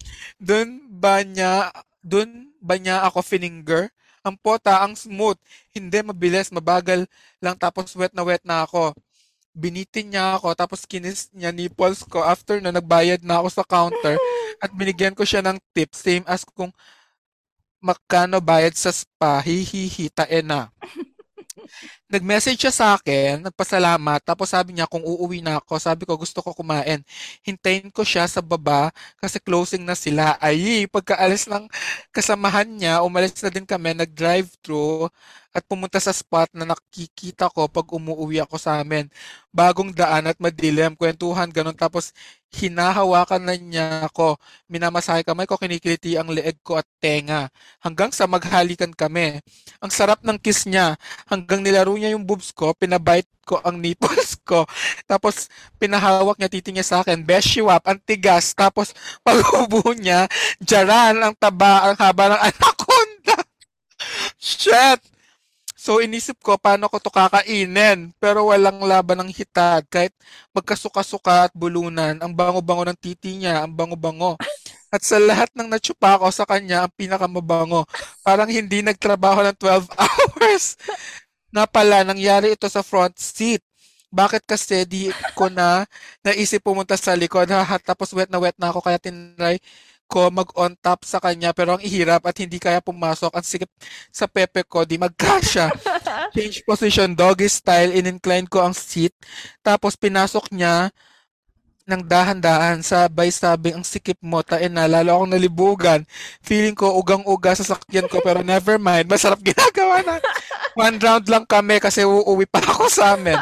Doon ba niya ako fininger? Ang pota, ang smooth. Hindi mabilis, mabagal lang tapos wet na ako. Binitin niya ako tapos kinis niya nipples ko. After na nagbayad na ako sa counter at binigyan ko siya ng tip, same as kung magkano bayad sa spa, hihihi, tae na. Nag-message siya sa akin, nagpasalamat, tapos sabi niya kung uuwi na ako, sabi ko gusto ko kumain. Hintayin ko siya sa baba kasi closing na sila. Ay, pagkaalis ng kasamahan niya, umalis na din kami, nag-drive-thru at pumunta sa spot na nakikita ko pag umuwi ako sa amin. Bagong daan at madilim, kwentuhan, ganun. Tapos hinahawakan na niya ako. Minamasahe kamay ko, kinikiliti ang leeg ko at tenga. Hanggang sa maghalikan kami. Ang sarap ng kiss niya hanggang nilaro niya yung boobs ko, pinabite ko ang nipples ko. Tapos pinahawak niya titi niya sa akin, beshiwap, ang tigas. Tapos pag-ubo niya, jaran, ang taba, ang haba ng anaconda. Shit! So inisip ko paano ko to kakainin pero walang laban ng hitad kahit magkasuka-suka at bulunan ang bango-bango ng titi niya ang bango-bango at sa lahat ng natsupa ko sa kanya ang pinakamabango parang hindi nagtrabaho ng 12 hours nga pala, nangyari ito sa front seat. Bakit kasi di ko na naisip pumunta sa likod, tapos wet na ako kaya tinry ko mag-on top sa kanya pero ang ihirap at hindi kaya pumasok. Ang sikip sa pepe ko, di magkasya. Change position, doggy style, in-incline ko ang seat. Tapos pinasok niya ng dahan-dahan, sabay sabing ang sikip mo, tain na, lalo akong nalibugan. Feeling ko ugang-uga sa sakyan ko pero never mind, masarap ginagawa na. One round lang kami kasi uuwi pa ako sa amin.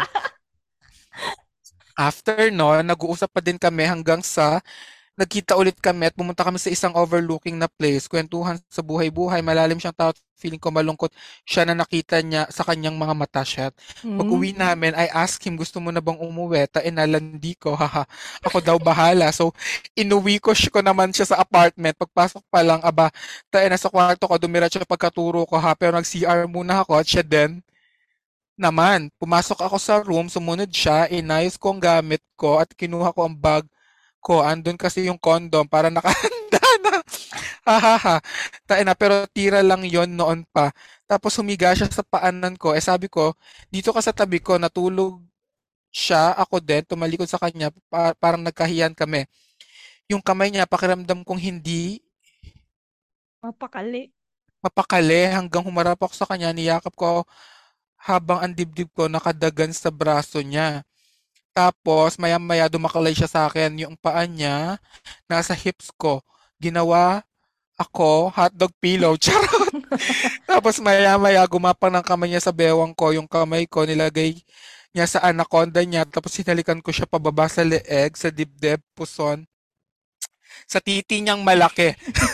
After no, nag-uusap pa din kami hanggang sa nagkita ulit kami at pumunta kami sa isang overlooking na place. Kwentuhan sa buhay-buhay, malalim siyang tao. Feeling ko malungkot siya na nakita niya sa kanyang mga mata siya. Pag-uwi Mm. namin, I asked him, gusto mo na bang umuwi? Tainalandi ko, haha. Ako daw bahala. So, inuwi ko naman siya sa apartment. Pagpasok pa lang, aba, taina sa kwarto ko, dumiretso pagkaturo ko ha. Pero nag-CR muna ako at siya din naman. Pumasok ako sa room, sumunod siya, inayos ko ang gamit ko at kinuha ko ang bag ko. Andun kasi yung condom para nakahanda na. Hahaha. Tain na, pero tira lang yon noon pa. Tapos humiga siya sa paanan ko. Sabi ko, dito ka sa tabi ko, natulog siya, ako din, tumalikod sa kanya, parang nagkahiyan kami. Yung kamay niya, pakiramdam kong hindi Mapakali. mapakali hanggang humarap ako sa kanya, niyakap ko habang ang dibdib ko nakadagan sa braso niya. Tapos, maya-maya dumakalay siya sa akin, yung paa niya, nasa hips ko. Ginawa ako, hotdog pillow, charot. Tapos maya-maya gumapang ng kamay niya sa bewang ko, yung kamay ko nilagay niya sa anaconda niya, tapos hinalikan ko siya pababa sa leeg, sa dibdib, puson, sa titi niyang malaki.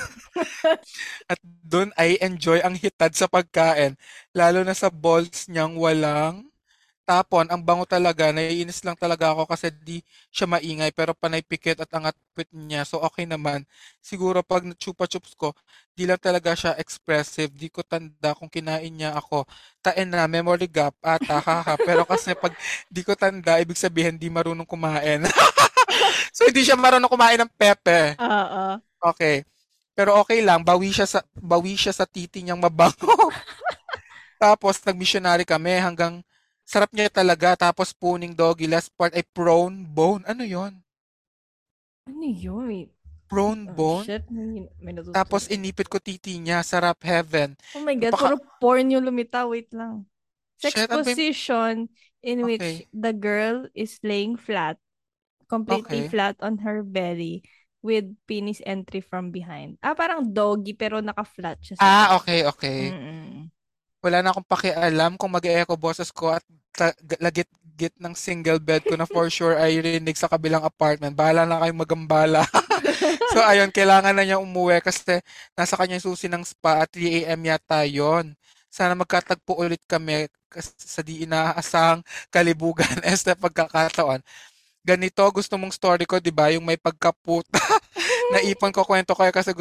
At doon ay enjoy ang hitad sa pagkain, lalo na sa balls niyang walang tapon. Ang bango talaga, naiinis lang talaga ako kasi di siya maingay pero panay pikit at angat puwit niya. So okay naman. Siguro pag chupa chups ko, di lang talaga siya expressive. Di ko tanda kung kinain niya ako. Tain na, memory gap ata, haha. Pero kasi pag di ko tanda, ibig sabihin di marunong kumain. So hindi siya marunong kumain ng pepe. Oo. Okay. Pero okay lang, bawi siya sa titi niyang mabango. Tapos nag-missionary kami hanggang sarap niya talaga. Tapos puning doggy. Last part ay prawn bone. Ano yon? Ano yun? Wait. Prawn Oh, bone? shit. May Tapos natutunan. inipit ko titi niya. Sarap heaven. Oh my God, Napaka... puro porn yung lumitaw. Wait lang. Sex Shit, ano ba yung... position in which Okay. the girl is laying flat, completely Okay. flat on her belly with penis entry from behind. Parang doggy pero naka-flat siya sa Okay, baba. okay. Mm-mm. Wala na akong pakialam kung mag-e-echo boses ko at lagit legit ng single bed ko na for sure ay rinig sa kabilang apartment. Bahala na kayong magambala. So ayun, kailangan na niya umuwi kasi nasa kanya yung susi ng spa at 3 a.m. yata yon. Sana magkatagpo ulit kami sa di inaasahang kalibugan este pagkakataon. Ganito, gusto mong story ko, di ba? Yung may pagkaputa. Naipon ko kwento ko kasi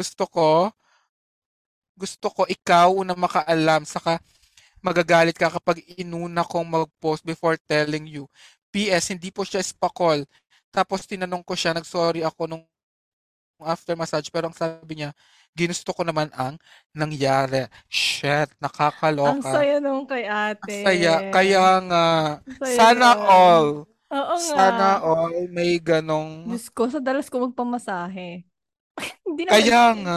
gusto ko ikaw na makaalam. Saka magagalit ka kapag inuna kong mag-post before telling you. PS, hindi po siya spakol. Tapos tinanong ko siya, nag-sorry ako nung after massage, pero ang sabi niya, ginusto ko naman ang nangyari. Shit, Ang nakakaloka. saya nung kay Ang ate. saya. Kaya nga, Ang saya sana nun. all, Oo nga. sana all may ganong, Diyos ko, sa dalas ko magpamasahe. Hindi naman. kaya nga,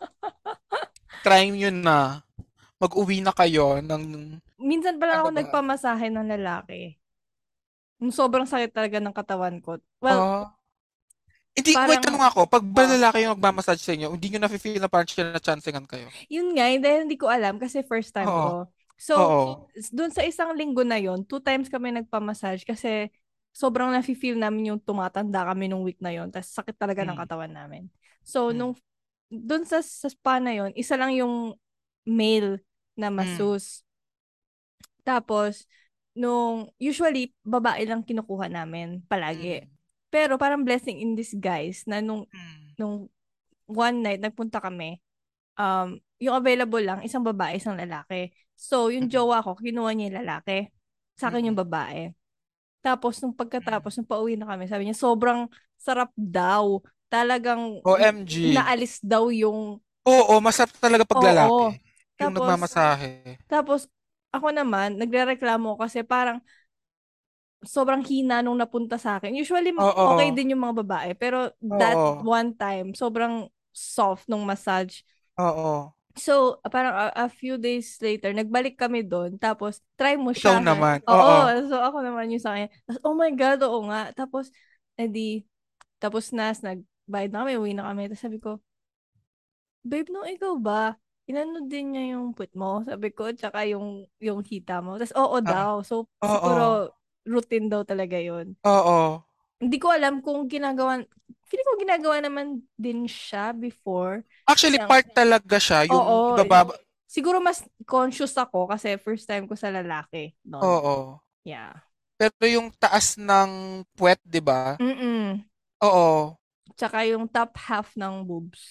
try nyo na. Mag-uwi na kayo ng, Minsan pa lang ano ako ba? nagpamasahe ng lalaki. Yung sobrang sakit talaga ng katawan ko. Well, Oh, hindi, wait, parang, tanong ako, pag ba oh, lalaki yung nagmamassage sa inyo, hindi nyo na-feel na parang siya na-chancingan kayo? yun nga, dahil hindi ko alam kasi first time Oo, ko. So, oo. dun sa isang linggo na yon, 2 times kami nagpamassage kasi sobrang nafe-feel namin yung tumatanda kami nung week na yon. Tapos sakit talaga ng Mm, katawan namin. So, mm, dun sa spa na yon, isa lang yung male na mm, masseuse. Tapos, usually, babae lang kinukuha namin palagi. mm, Pero parang blessing in disguise na mm, nung one night, nagpunta kami, yung available lang, isang babae, isang lalaki. So, yung mm, jowa ko, kinuha niya yung lalaki. Sa akin yung mm, babae. Tapos, nung mm. pagkatapos, nung pauwi na kami, sabi niya, sobrang sarap daw. Talagang OMG. naalis daw yung, Oo, masarap talaga 'pag lalaki, oo. yung Tapos, nagmamasahe. tapos, ako naman, nagrereklamo kasi parang sobrang hina nung napunta sa akin. Usually, okay Oo, din yung mga babae. Pero that oo, one time, sobrang soft nung massage. oo. So, parang a few days later, nagbalik kami doon. Tapos, try mo Ikaw siya. naman, Oo. oo. So, ako naman yung sa kanya. Tapos, oh my God, oo nga. Tapos, edi, tapos nagbayad na kami, uwi na kami. Tapos sabi ko, babe, no, ikaw ba? Inano din niya yung put mo, sabi ko, tsaka yung hita mo. Tapos, oo Ah, daw. So, oo, siguro, routine daw talaga yun. oo. Hindi ko alam kung feeling ko ginagawa naman din siya before. Actually, Yang, part talaga siya yung oo, ibababa, siguro mas conscious ako kasi first time ko sa lalaki noon. oo. Yeah. Pero yung taas ng puwet, 'di ba? Mm-mm. Oo. Tsaka yung top half ng boobs.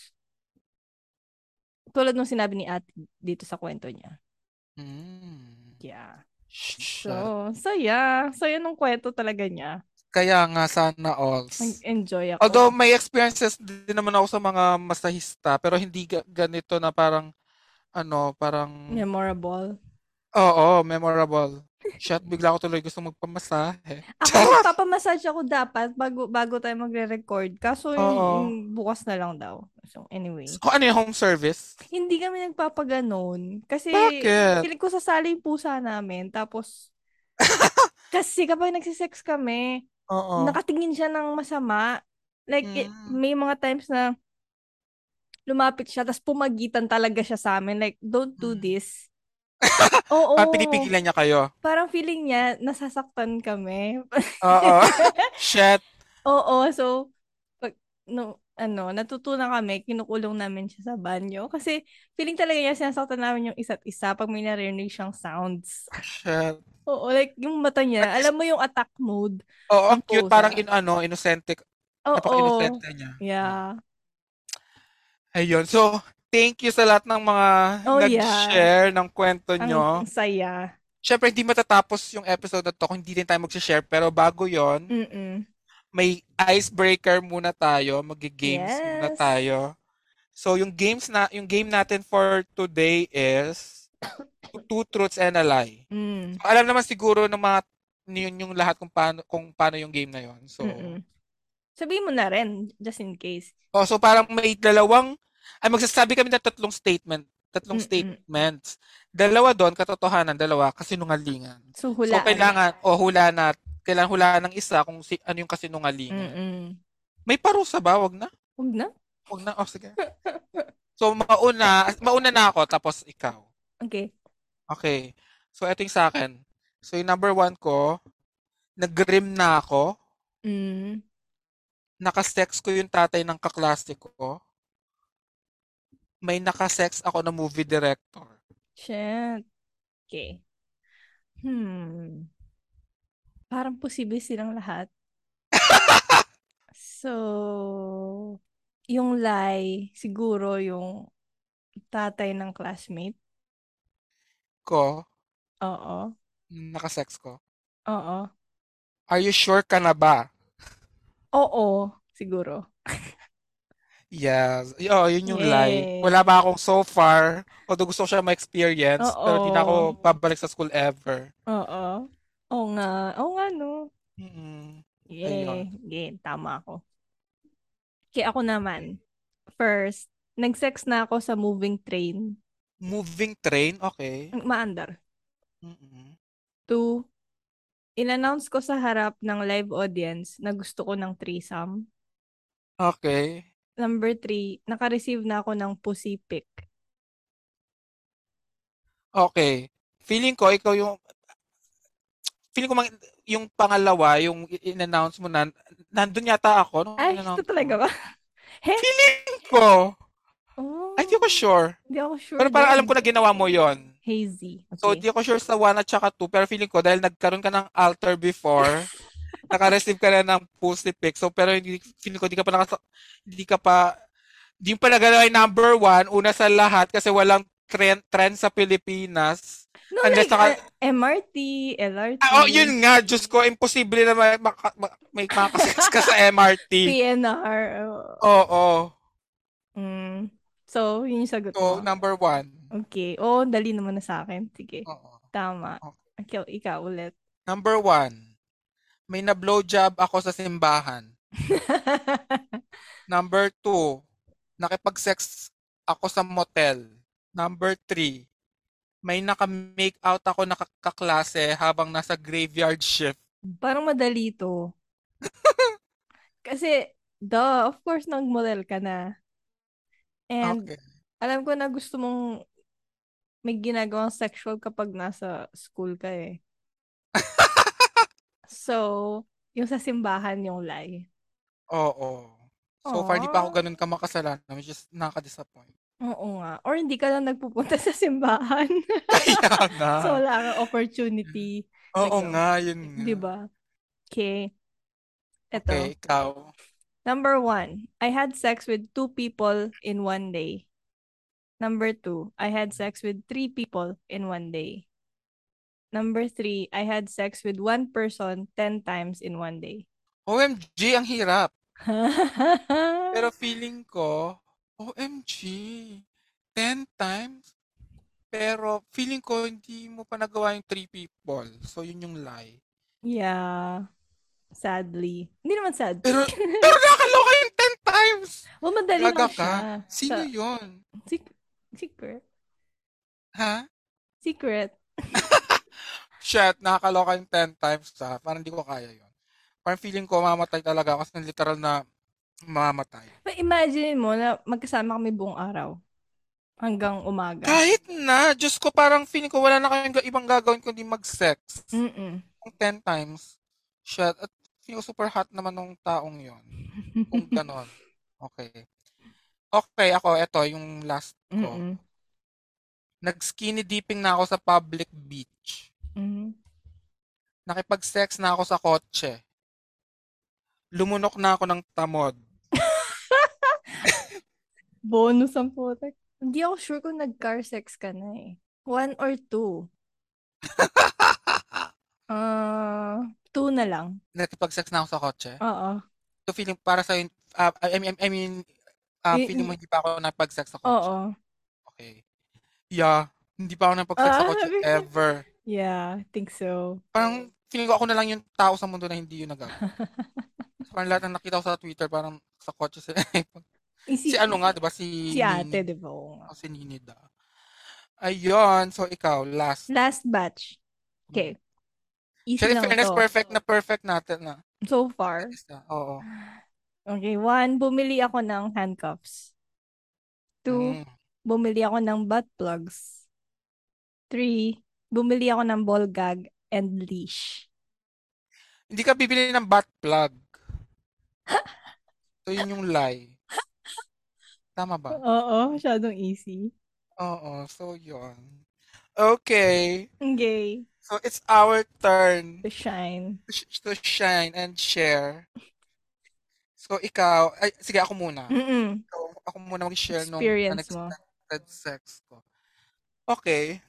Tulad nung sinabi ni ate dito sa kwento niya. Hmm. Yeah. Shit. So, saya. Saya nung kwento talaga niya. Kaya nga sana alls. Enjoy ako. Although may experiences din naman ako sa mga masahista, pero hindi ganito na parang ano, parang Memorable. oo, memorable. Shit, bigla ko tuloy gusto magpamasahe. Ako Charot! magpapamassage ako dapat bago tayo magre-record. Kaso Oo. bukas na lang daw. So anyway, So, ano yung home service? hindi kami nagpapaganon kasi Bakit? feeling ko sasali yung pusa namin. Tapos kasi kapag nagsisex kami, Oo. nakatingin siya ng masama. Like Mm. may mga times na lumapit siya tapos pumagitan talaga siya sa amin. Like don't do Mm. this. Oo. Parang pinipigilan niya kayo? Parang feeling niya nasasaktan kami. Oo. Shit. Oo, so pag natutunan kami, kinukulong namin siya sa banyo kasi feeling talaga niya sinasaktan namin yung isa't isa pag may narinig siyang sounds. Shit. Oo, like yung mata niya, At least, alam mo yung attack mode oo, ng ang cute. Parang pusa. inosente. Oo. Napaka-inosente niya. Mm. Yeah. Ayun. So, thank you sa lahat ng mga Oh yeah. nag-share ng kwento Ang nyo. saya. Siyempre, hindi matatapos yung episode na to kung hindi din tayo mag-share. Pero bago yon, Mm-mm. may icebreaker muna tayo. Mag-games muna Yes. tayo. So, yung game natin for today is two truths and a lie. Mm. So, alam naman siguro ng mga yung lahat kung paano yung game na yon. So, Mm-mm. Sabihin mo na rin, just in case. so parang may magsasabi kami ng tatlong Mm-mm. statements. Dalawa doon katotohanan, dalawa kasinungalingan. So, So hulaan. kailangan hulaan ng isa kung ano yung kasinungalingan. Mm-mm. May parusa ba? Wag na? Huwag na? Wag na. Oh, sige. So mauna na ako tapos ikaw. Okay. Okay. So ito yung sa akin. So yung number one ko, nag-rim na ako, Mm. nakasex ko yung tatay ng kaklase ko, may nakasex ako na movie director. Shit. Okay. Hmm. Parang posible silang lahat. So, yung lie, siguro yung tatay ng classmate. Ko, Oo. nakasex ko. Oo. Are you sure ka na ba? Oo, siguro. Yes. Oo, yun yung lie. Wala Yay. pa akong so far, although gusto ko siya ma-experience, pero di na Oo. ako babalik sa school ever. Oo. Oo nga. Oo nga, no. Mm. Ayun. Yay. Yay. Tama ako. Okay, ako naman. First, nag-sex na ako sa moving train. Moving train, okay. Maandar. Mm. Two, in-announce ko sa harap ng live audience na gusto ko ng threesome. Okay. Number three, naka-receive na ako ng pussy pic. Okay. Feeling ko ikaw yung feeling ko yung pangalawa, yung in-announce mo na nandun yata ako nung Ay, ito in-announce talaga mo. ba? He? Feeling ko. Ay, di Oh, ko sure. hindi ako sure Pero parang alam din. ko na ginawa mo yon. Hazy. So, Okay. di ako sure sa 1 at saka 2. Pero feeling ko, dahil nagkaroon ka ng alter before, naka-receive ka na ng pussy pic. So, pero hindi, feeling ko, hindi ka pa, hindi mo pa nagalaw yung number 1, una sa lahat, kasi walang trend sa Pilipinas. No, Unless like naka, MRT, LRT, oh, yun nga, Diyos ko, imposible na may makakaskas ka sa MRT. PNR. Oo. Mm. So, yun yung sagot So, mo. number 1. Okay. Oh, dali naman na sa akin. Sige. Oo. Tama. Okay. Ikaw ulit. Number 1. May na-blowjob ako sa simbahan. Number 2. Nakipag-sex ako sa motel. Number 3. May naka-make out ako na kaklase habang nasa graveyard shift. Parang madali to. Kasi, of course, nag-model ka na. And, Okay. alam ko na gusto mong may ginagawang sexual kapag nasa school ka eh. So, yung sa simbahan yung lie. Oo. So far, di pa ako Aww. ganun kamakasalanan, which is nakaka-disappoint. Oo nga. Or hindi ka lang nagpupunta sa simbahan. Kaya nga. So, wala kang opportunity. Oo Nag, nga, yun nga. di ba? Okay. Okay, Ito. ikaw. Number one, I had sex with two people in one day. Number two, I had sex with three people in one day. Number three, I had sex with one person 10 times in one day. OMG, ang hirap. Pero feeling ko, OMG, 10 times? Pero feeling ko hindi mo pa nagawa yung three people. So yun yung lie. Yeah, sadly. Hindi naman Pero sadly. pero nakakaloka yung 10 times. Well, madali Gaga lang ka. siya. Sino yun? Sec- secret. Ha? Secret. Shit, nakakaloka yung 10 times ha. Parang hindi ko kaya yun. Parang feeling ko mamatay talaga ako kasi literal na mamamatay. But imagine mo na magkasama kami buong araw hanggang umaga. Kahit na, Diyos ko, parang feeling ko wala na kayong ibang gagawin kundi mag-sex. Mm-mm. Kung 10 times. Shit, at feeling ko super hot naman nung taong yon. Kung ganon. Okay. Okay, ako, eto, yung last ko. Mm-mm. Nag-skinny dipping na ako sa public beach. Mm-mm. Nakipag-sex na ako sa kotse. Lumunok na ako ng tamod. Bonus ang putek. Hindi ako sure kung nag-car sex ka na eh. One or two. Two na lang. Nakipag-sex na ako sa kotse. Oo. So feeling para sa I mean, feeling mo Y- hindi pa ako nakipag-sex sa kotse. Oo. Okay. Yeah, hindi pa ako nakipag-sex sa kotse Sabi ko. ever. Yeah, I think so. Parang feeling ko ako na lang yung tao sa mundo na hindi yun nagagawa. So, parang lahat ng nakita ko sa Twitter, parang sa kotse sila. Si Si, ano nga, di ba? Si si ate, Nini. di ba? Oo nga. O si Nini da. Ayun. So, ikaw, last. Last batch. Okay. Easy Actually, lang fairness, to. perfect natin na. So far. Isa. Oo. Okay, one, bumili ako ng handcuffs. Two, Mm. bumili ako ng butt plugs. Three, bumili ako ng ball gag and leash. Hindi ka bibili ng butt plug. So, yun yung lie. Tama ba? Oo, masyadong easy. Oo, so yun. Okay. Okay. So, it's our turn To shine. to shine and share. So, ikaw, ay, sige, ako muna. Mm-mm. So, ako muna mag-share nung Experience mo. unexpected sex ko. Okay.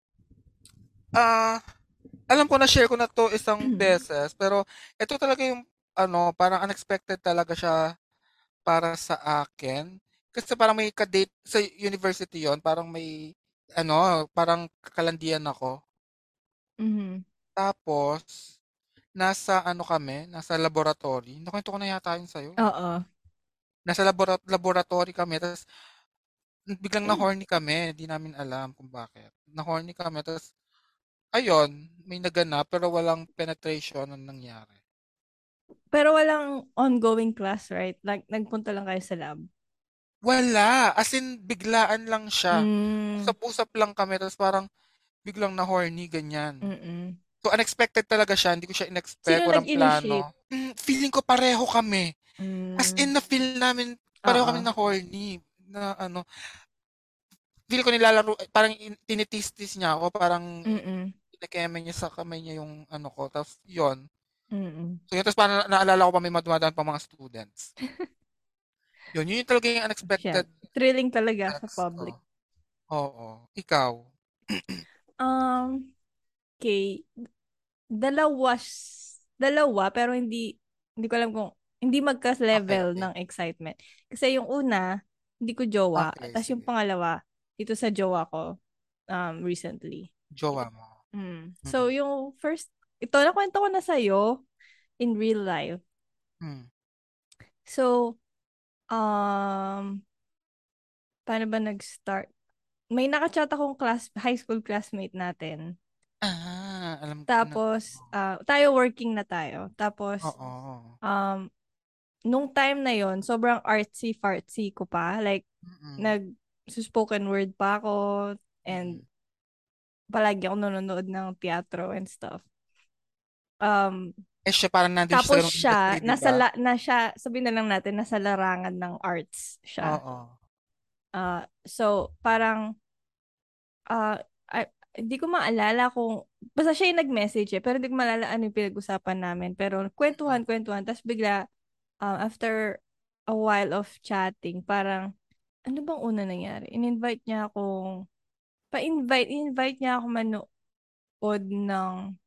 Ah, alam ko na share ko na 'to isang beses, pero ito talaga yung ano, parang unexpected talaga siya para sa akin. Kasi parang may ka-date sa university 'yon, parang may ano, parang kakalandian ako. Mhm. Tapos nasa ano kami, nasa laboratory. Nakuwento ko na yata 'yun sa'yo, 'no? Oo. Nasa laboratory kami tapos biglang na-horny kami, 'di namin alam kung bakit. Na-horny kami tapos ayun, may naganap pero walang penetration ang nangyari. Pero walang ongoing class, right? Like, nagpunta lang kayo sa lab. Wala, as in biglaan lang siya. Mm. Usap-usap lang kami tapos parang biglang na-horny ganyan. Mm-mm. So unexpected talaga siya, hindi ko siya Sino in-expect, walang nag-initiate? plano. Feeling ko pareho kami. As Mm. in na-feel namin pareho kami Oo. na horny na ano, feel ko nilalaro parang tinitis-tis niya ako, parang Mm-mm. kinekeme niya sa kamay niya yung ano ko, tapos yon. Mm-mm. So yun, tapos parang naalala ko pa may dumadaan pa mga students. Yun yung talaga yung Siya. unexpected Thrilling talaga sex sa ko. public. Oo. Ikaw? Um, okay. Dalawa, dalawa, pero hindi ko alam kung, hindi Okay, magka-level okay. ng excitement. Kasi yung una, hindi ko jowa. Okay, Tapos yung sige. pangalawa, dito sa jowa ko, recently. Jowa mo. So, Mm. yung first, ito, nakwento ko na sa'yo in real life. Hmm. So, paano ba nag-start? May nakachat akong high school classmate natin. Alam ko na 'to. Tapos, tayo working na tayo. Tapos, Oo. um, nung time na yon sobrang artsy-fartsy ko pa. Like, Mm. nag-spoken word pa ako and Mm. palagi ako nanonood ng teatro and stuff. Um, Eh, siya parang nandun siya sa tapos gano'ng industry, siya, 'di ba? sabihin na lang natin, nasa larangan ng arts siya. Oo. So, parang, ah, ah, hindi ko maalala kung, basta siya yung nag-message pero hindi ko maalala ano yung pinag-usapan namin. Pero Mm. kwentuhan, tapos bigla, after a while of chatting, parang, ano bang una nangyari? In-invite niya ako manood ng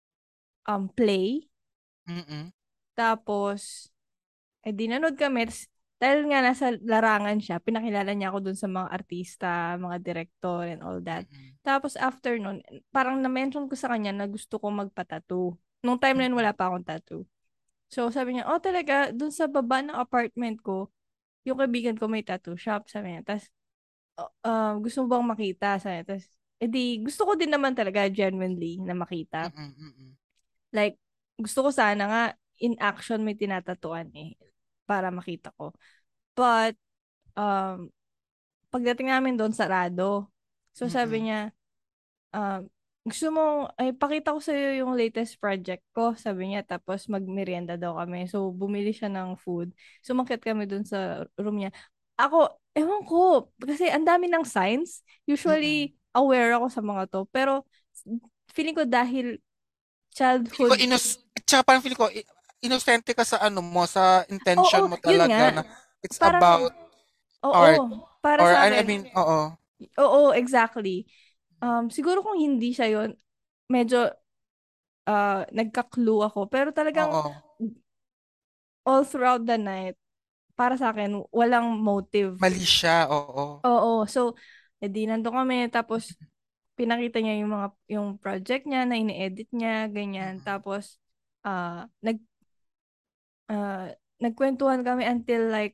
play. Mm. Tapos, di nanood kami. Dahil nga nasa larangan siya, pinakilala niya ako dun sa mga artista, mga director, and all that. Mm. Tapos after nun, parang na-mention ko sa kanya na gusto ko magpa-tattoo. Nung time na yun, Mm. wala pa akong tattoo. So sabi niya, oh talaga, dun sa baba ng apartment ko, yung kaibigan ko may tattoo shop, sabi niya. Tapos, gusto mo bang makita? Sabi niya. Tapos, gusto ko din naman talaga, genuinely, na makita. Mm. Mm. Like, gusto ko sana nga, in action may tinatatuan para makita ko. But, um, pagdating namin doon, sarado. So, Mm. sabi niya, um, gusto mo, ay, pakita ko sa'yo yung latest project ko, sabi niya. Tapos, magmerienda daw kami. So, bumili siya ng food. Sumakit kami doon sa room niya. Ako, ewan ko, kasi ang dami ng signs. Mm. Usually, aware ako sa mga to. Pero, feeling ko dahil Feeling ko childhood, tsaka parang feeling ko inosente ka sa ano mo, sa intention oo, mo yun talaga nga. na it's Parang, about oo, art para or sa I akin, mean, oo. oo, exactly. Siguro kung hindi siya yon medyo nagka-clue ako. Pero talagang Oo. all throughout the night, para sa akin, walang motive. Mali siya, oo. Oo, so, edi nandun kami, tapos pinakita niya yung project niya na ini-edit niya, ganyan. Mm. Tapos, ah, nag, nagkwentuhan kami until like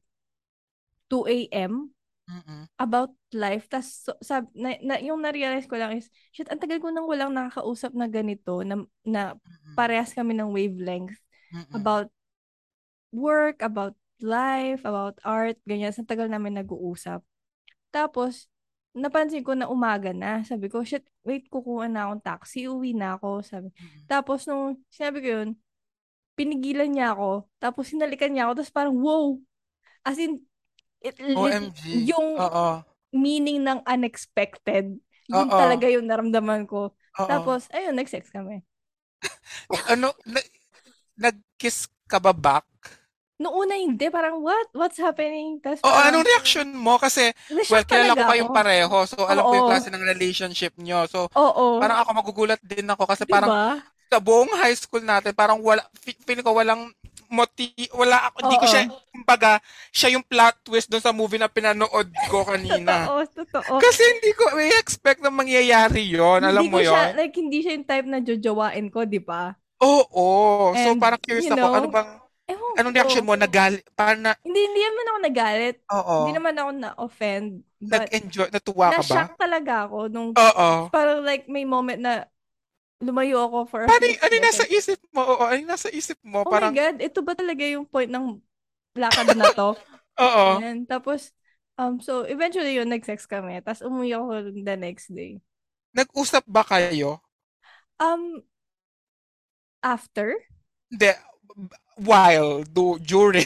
2 a.m. Mm. about life. Tas yung na-realize ko lang is, shit, ang tagal ko nang walang nakakausap na ganito, na Mm. parehas kami ng wavelength Mm. about work, about life, about art, ganyan. Sa tagal namin nag-uusap. Tapos, napansin ko na umaga na. Sabi ko, shit, wait, kukuha na akong taxi, uwi na ako. Sabi. Mm. Tapos, nung sinabi ko yun, pinigilan niya ako, tapos hinalikan niya ako, tapos parang, wow! As in, OMG. yung Oo. meaning ng unexpected, yun Oo. talaga yung naramdaman ko. Oo. Tapos, ayun, nag-sex kami. Ano, nag-kiss ka ba back? Noong una hindi, parang what? What's happening? Tapos Oo, parang, anong reaction mo? Kasi, well, na-shock kilala talaga ko ako. kayong pareho. So, alam ko Oo, yung klase ng relationship nyo. So, oo. parang ako magugulat din ako kasi 'Di parang ba? sa buong high school natin, parang wala, feeling ko walang wala ako, hindi ko siya, Oo. kumbaga, siya yung plot twist doon sa movie na pinanood ko kanina. Totoo, totoo. Kasi hindi ko may expect na mangyayari yon, alam Hindi mo ko siya, yon. like, hindi siya yung type na jojowain ko, 'di ba? Oo. So, And, parang curious you ako, know, ewan anong reaction ko. mo? Nagali, parang na, Hindi naman ako nagalit. Hindi oo, naman ako na-offend. But, nag-enjoy, natuwa ka ba? na-shock talaga ako nung, Oo. parang like, may moment na lumayo ako for a Paano, few ano yung nasa seconds. isip mo? Oo, ano yung nasa isip mo? Oh my Parang, God, ito ba talaga yung point ng lakad na to? oo. Yan. Tapos, so, eventually yun, nag-sex kami. Tapos, umuwi ako the next day. Nag-usap ba kayo? Um, After, Hindi, while, during.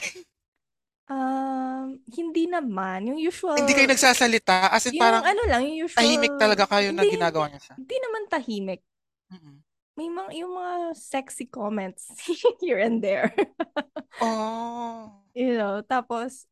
hindi naman. Yung Hindi kayo usual, nagsasalita, as in yung parang ano lang, yung tahimik usual, talaga kayo na hindi, ginagawa niya siya. hindi naman tahimik. Mm-mm. May mga, yung mga sexy comments here and there. Oh. Tapos,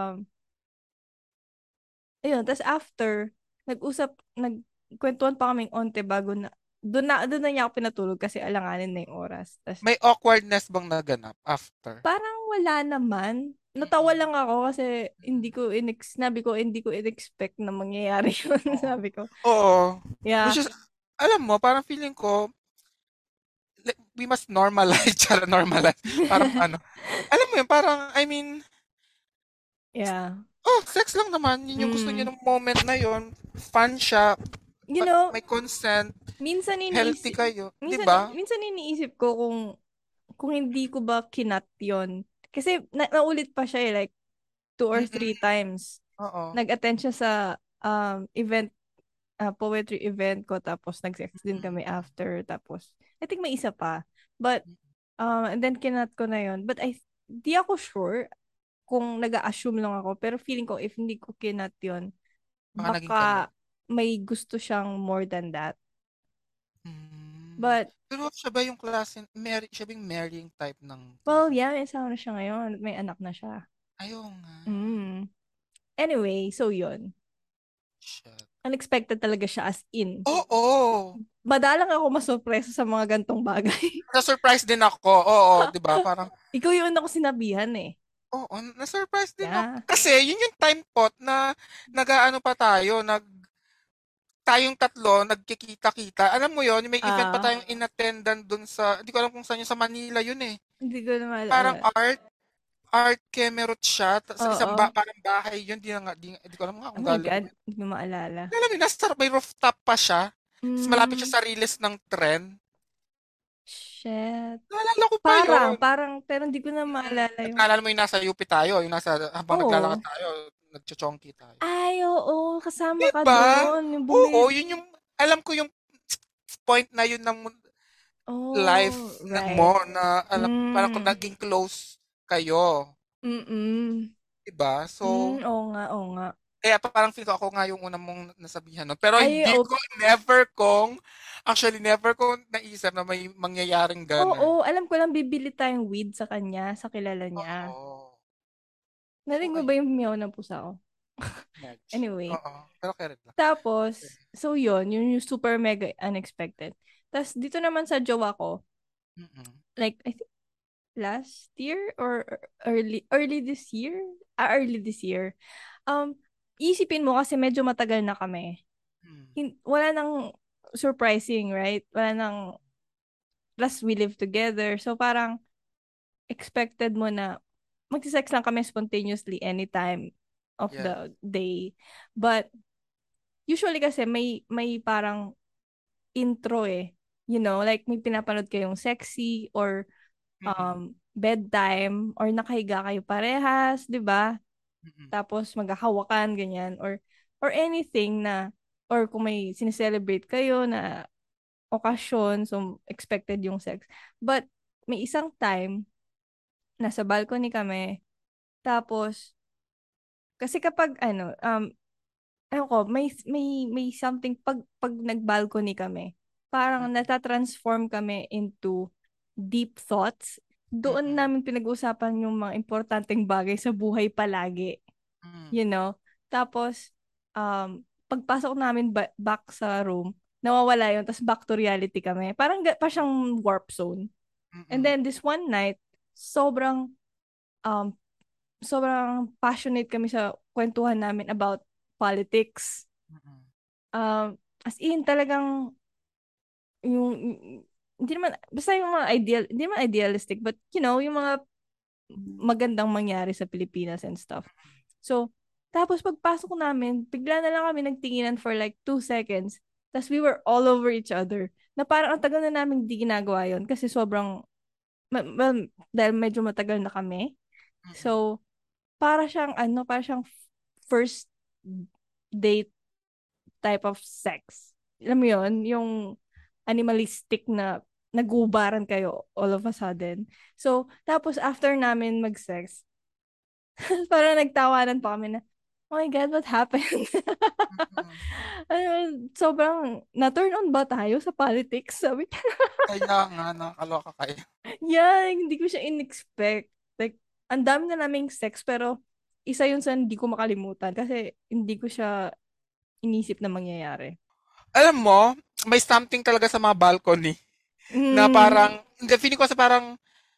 ayun, tapos after, nagkwentuhan pa kaming onte bago na, doon na niya ako pinatulog kasi alanganin na yung oras. Tapos, May awkwardness bang naganap after? parang wala naman. Natawa Mm-mm. lang ako kasi sinabi ko, hindi ko in-expect na mangyayari yun. Oo. Sabi ko, Oo. yeah, Which is, alam mo, parang feeling ko, we must normalize, tsara normalize. Parang ano, alam mo yun, parang, I mean, yeah. oh, sex lang naman. Yun yung gusto niya Mm. ng moment na yun. Fun siya. You know, May consent. minsan Healthy iniisip, kayo. Di minsan, ba? minsan iniisip ko kung hindi ko ba kinat yon. Kasi naulit pa siya like 2 or 3 Mm-mm. times. Oo. Nag-attend siya sa event, poetry event ko, tapos nag-sex din kami Mm-mm. after. Tapos, I think may isa pa. But, and then kinat ko na yon. But di ako sure kung nag-assume lang ako. Pero feeling ko, if hindi ko kinat yon, Baka naging kayo. baka may gusto siyang more than that. Hmm. But, Pero siya ba yung klase, siya ba yung marrying type ng well, klase? yeah, may asawa na siya ngayon. At may anak na siya. Ayaw nga. Mm. Anyway, so yun. Shit. Unexpected talaga siya as in. Oo. Madalang ako masurpresa sa mga gantong bagay. Na-surprise din ako. Oo, 'di ba? Parang Ikaw yung una ko sinabihan eh. oo, na-surprise din ako. Yeah. Kasi yun yung time pot na nag-aano pa tayo, tayong tatlo nagkikita-kita. Alam mo yon, may event pa Ah, tayong inattendan dun sa, hindi ko alam kung saan yun, sa Manila yun eh. hindi ko na Parang maalala. art Kemerut siya, sa isang Oo. parang bahay yun, di ko alam nga Oh kung my galing. God, hindi ko maalala. Alam mo, nasa may rooftop pa siya. Tapos malapit siya Mm, sa release ng tren. shit. Naalala ko pa Parang, yun. parang, pero hindi ko na Mm. maalala At yung... naalala mo yung nasa UP tayo, yung habang naglalakad Oo. tayo, nagchochongki tayo. Ay, oo, kasama ka Diba? doon. Yung Oo, yun yung, alam ko yung point na yun ng Oh, life right. mo na alam, parang kung Mm. naging close kayo. Mm-mm. Diba? So, Oo nga, oo nga. kaya parang feel ko ako nga yung una mong nasabihan nun. Pero Ay, hindi ko, actually never ko naisip na may mangyayaring oo, ganun. alam ko lang bibili tayong weed sa kanya, sa kilala niya. Oo. So, Narinig mo ba ayun. yung meow ng pusa ko? Medj. Anyway, Oo. Pero carrot lang. tapos, so yun yung super mega unexpected. Tapos dito naman sa jowa ko, Mm-mm. like, I think last year or early this year? Early this year. Um, Isipin mo kasi medyo matagal na kami. Mm. Wala nang surprising, right? Wala nang, plus we live together. So parang, expected mo na magsisex lang kami spontaneously anytime of Yeah. the day. But usually kasi may parang intro eh. Like may pinapanood kayong sexy or Mm-mm. bedtime or nakahiga kayo parehas, 'di ba? Mm-mm. Tapos maghahawakan ganyan or anything na or kung may sineselebrate kayo na okasyon, so expected yung sex. But may isang time, nasa balcony kami, tapos, kasi kapag ewan ko, may something, pag nag-balcony kami, parang Mm, natatransform kami into deep thoughts. Doon mm, namin pinag-uusapan yung mga importanteng bagay sa buhay palagi, mm, you know? Tapos, pagpasok namin back sa room, nawawala yun, tapos back to reality kami. Parang pa siyang warp zone. And mm, then this one night, sobrang um sobrang passionate kami sa kwentuhan namin about politics. mm, As in talagang yung hindi naman basta yung mga ideal, hindi naman idealistic, but yung mga magandang mangyari sa Pilipinas and stuff. So, tapos pagpasok namin, bigla na lang kami nagtinginan for like 2 seconds. Tapos we were all over each other. Na parang ang tagal na namin di ginagawa yon kasi sobrang, well, dahil medyo matagal na kami. mm. So, para siyang first date type of sex. Alam mo yun? Yung animalistic na nagubaran kayo all of a sudden. So, tapos after namin mag-sex, parang nagtawanan pa kami na, oh my God, what happened? Mm. Sobrang, na-turn on ba tayo sa politics? Sabi niya. Kaya nga, nakakaloka kayo. Yeah, hindi ko siya in-expect. Like, ang dami na naming sex, pero isa yun sa hindi ko makalimutan kasi hindi ko siya inisip na mangyayari. Alam mo, may something talaga sa mga balcony na Mm, parang, hindi, feeling ko sa parang,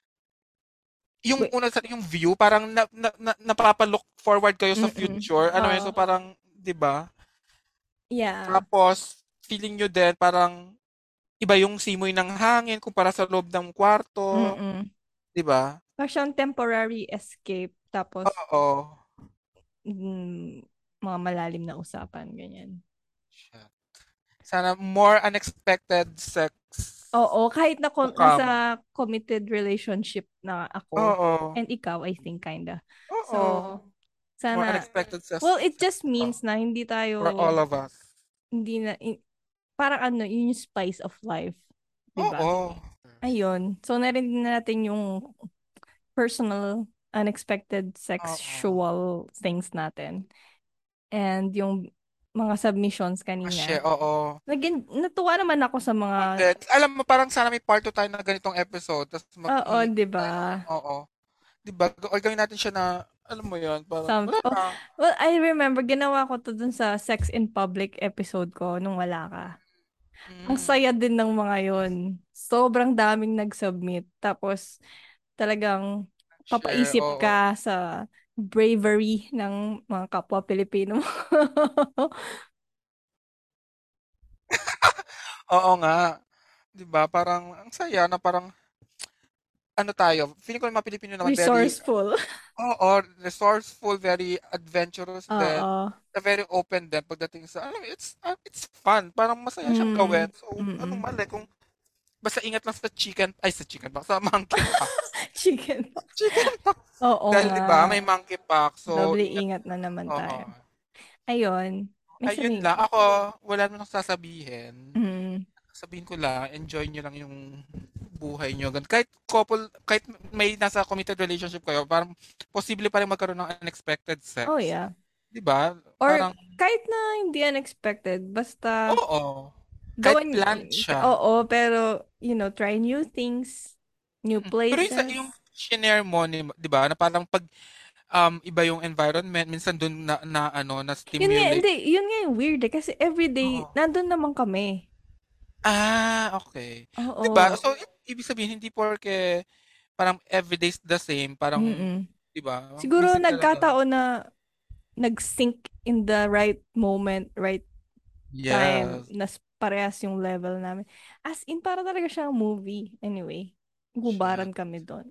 yung wait, una sa yung view, parang napapalook forward kayo sa mm-mm. future. Ano yun, so Oh, parang, di ba? yeah. Tapos, feeling nyo din, parang, iba yung simoy ng hangin kumpara sa loob ng kwarto, Mm-mm. 'di ba? Parang siyang temporary escape, tapos Oo. mm, mga malalim na usapan, ganyan. Shit. Sana more unexpected sex Oo, kahit na to come. nasa committed relationship na ako, Oo. and ikaw, I think, kinda. Oo. So, More sana, unexpected well, it sex just to come. means na For all of us. hindi na, parang yun yung spice of life, 'di ba? Oo. Ayun. So, narinig na natin yung personal, unexpected Oo. sexual things natin. And yung mga submissions Kasi, kanina. oo. Natuwa naman ako sa Ako mga, din. Alam mo, parang sana may part 2 tayo na ganitong episode. Tapos oo, di ba? tayo ng, oo. 'Di ba? Or gawin natin siya na, alam mo yon parang, wala Oh, na. well, I remember, ginawa ko to dun sa Sex in Public episode ko nung wala ka. Ang Mm. saya din ng mga yon. Sobrang daming nag-submit. Tapos, talagang Share, papaisip oo. ka sa bravery ng mga kapwa Pilipino. Oo nga. 'Di ba? Parang ang saya na parang ano tayo, feeling ko yung mga Pilipino naman very, Resourceful. oo, resourceful, very adventurous din, Oo. very open din pagdating sa, alam mo, it's fun. Parang masaya siyang gawin. Mm. So, anong Mm. mali kung basta ingat lang sa chicken pox, sa monkeypox. Chicken pox. Chickenpox. Oo Dahil nga. 'di ba, may monkeypox, so Doble ingat. ingat na naman Oo. tayo. Ayun. May Ayun sabi. lang. Ako, wala naman akong sasabihin. Mm. Sabihin ko lang, enjoy nyo lang yung buhay nyo. Kahit couple, kahit may nasa committed relationship kayo, parang posible pa rin magkaroon ng unexpected Oh, sex. yeah. 'Di ba? Or Parang, kahit na hindi unexpected, basta oo. Kahit gawin, planned siya. oo, pero, try new things, new Mm. Pero yung places. shinare mo, 'di ba, na parang pag iba yung environment, minsan dun na Yun nga, stimulate. hindi, yun nga yung weird eh, kasi everyday, Oo. nandun naman kami. Okay. 'Di ba? Oo. So, ibig sabihin, hindi porke parang everyday's the same, parang, Mm-mm. 'di ba? Siguro Minsan talaga, nagkataon na nag-sync in the right moment, right time, yes. na parehas yung level namin. As in, para talaga siyang movie. Anyway, Shit. gubaran kami doon.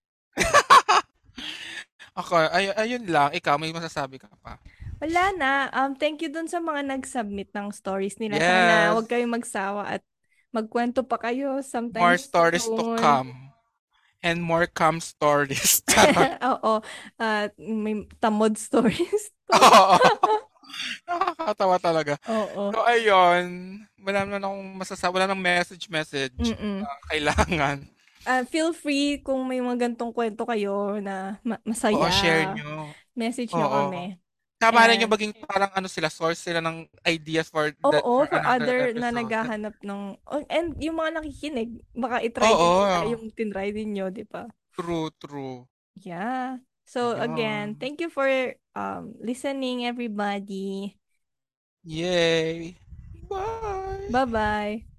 Ako, ayun lang. Ikaw, may masasabi ka pa? Wala na. Thank you dun sa mga nag-submit ng stories nila. Sana Yes. huwag kayong magsawa at magkwento pa kayo More sometime stories to soon. come. And more come stories. Charot. Oo. At may tamod stories. Oo. Nakakatawa talaga. Oo. So, ayun. Wala naman akong masasabi. Wala nang message na Mm-mm. kailangan. Feel free kung may mga gantong kwento kayo na Oo, masaya, share nyo. message nyo Oo. kami. Tama rin yung And maging parang ano sila, source sila ng ideas for oo, for for another other na episode. naghahanap ng, oh, and yung mga nakikinig, baka itry din nila Oo. yung tinry din nyo, di ba? True, true. Yeah. So again, Ayun. thank you for listening, everybody. Yay. Bye. Bye-bye.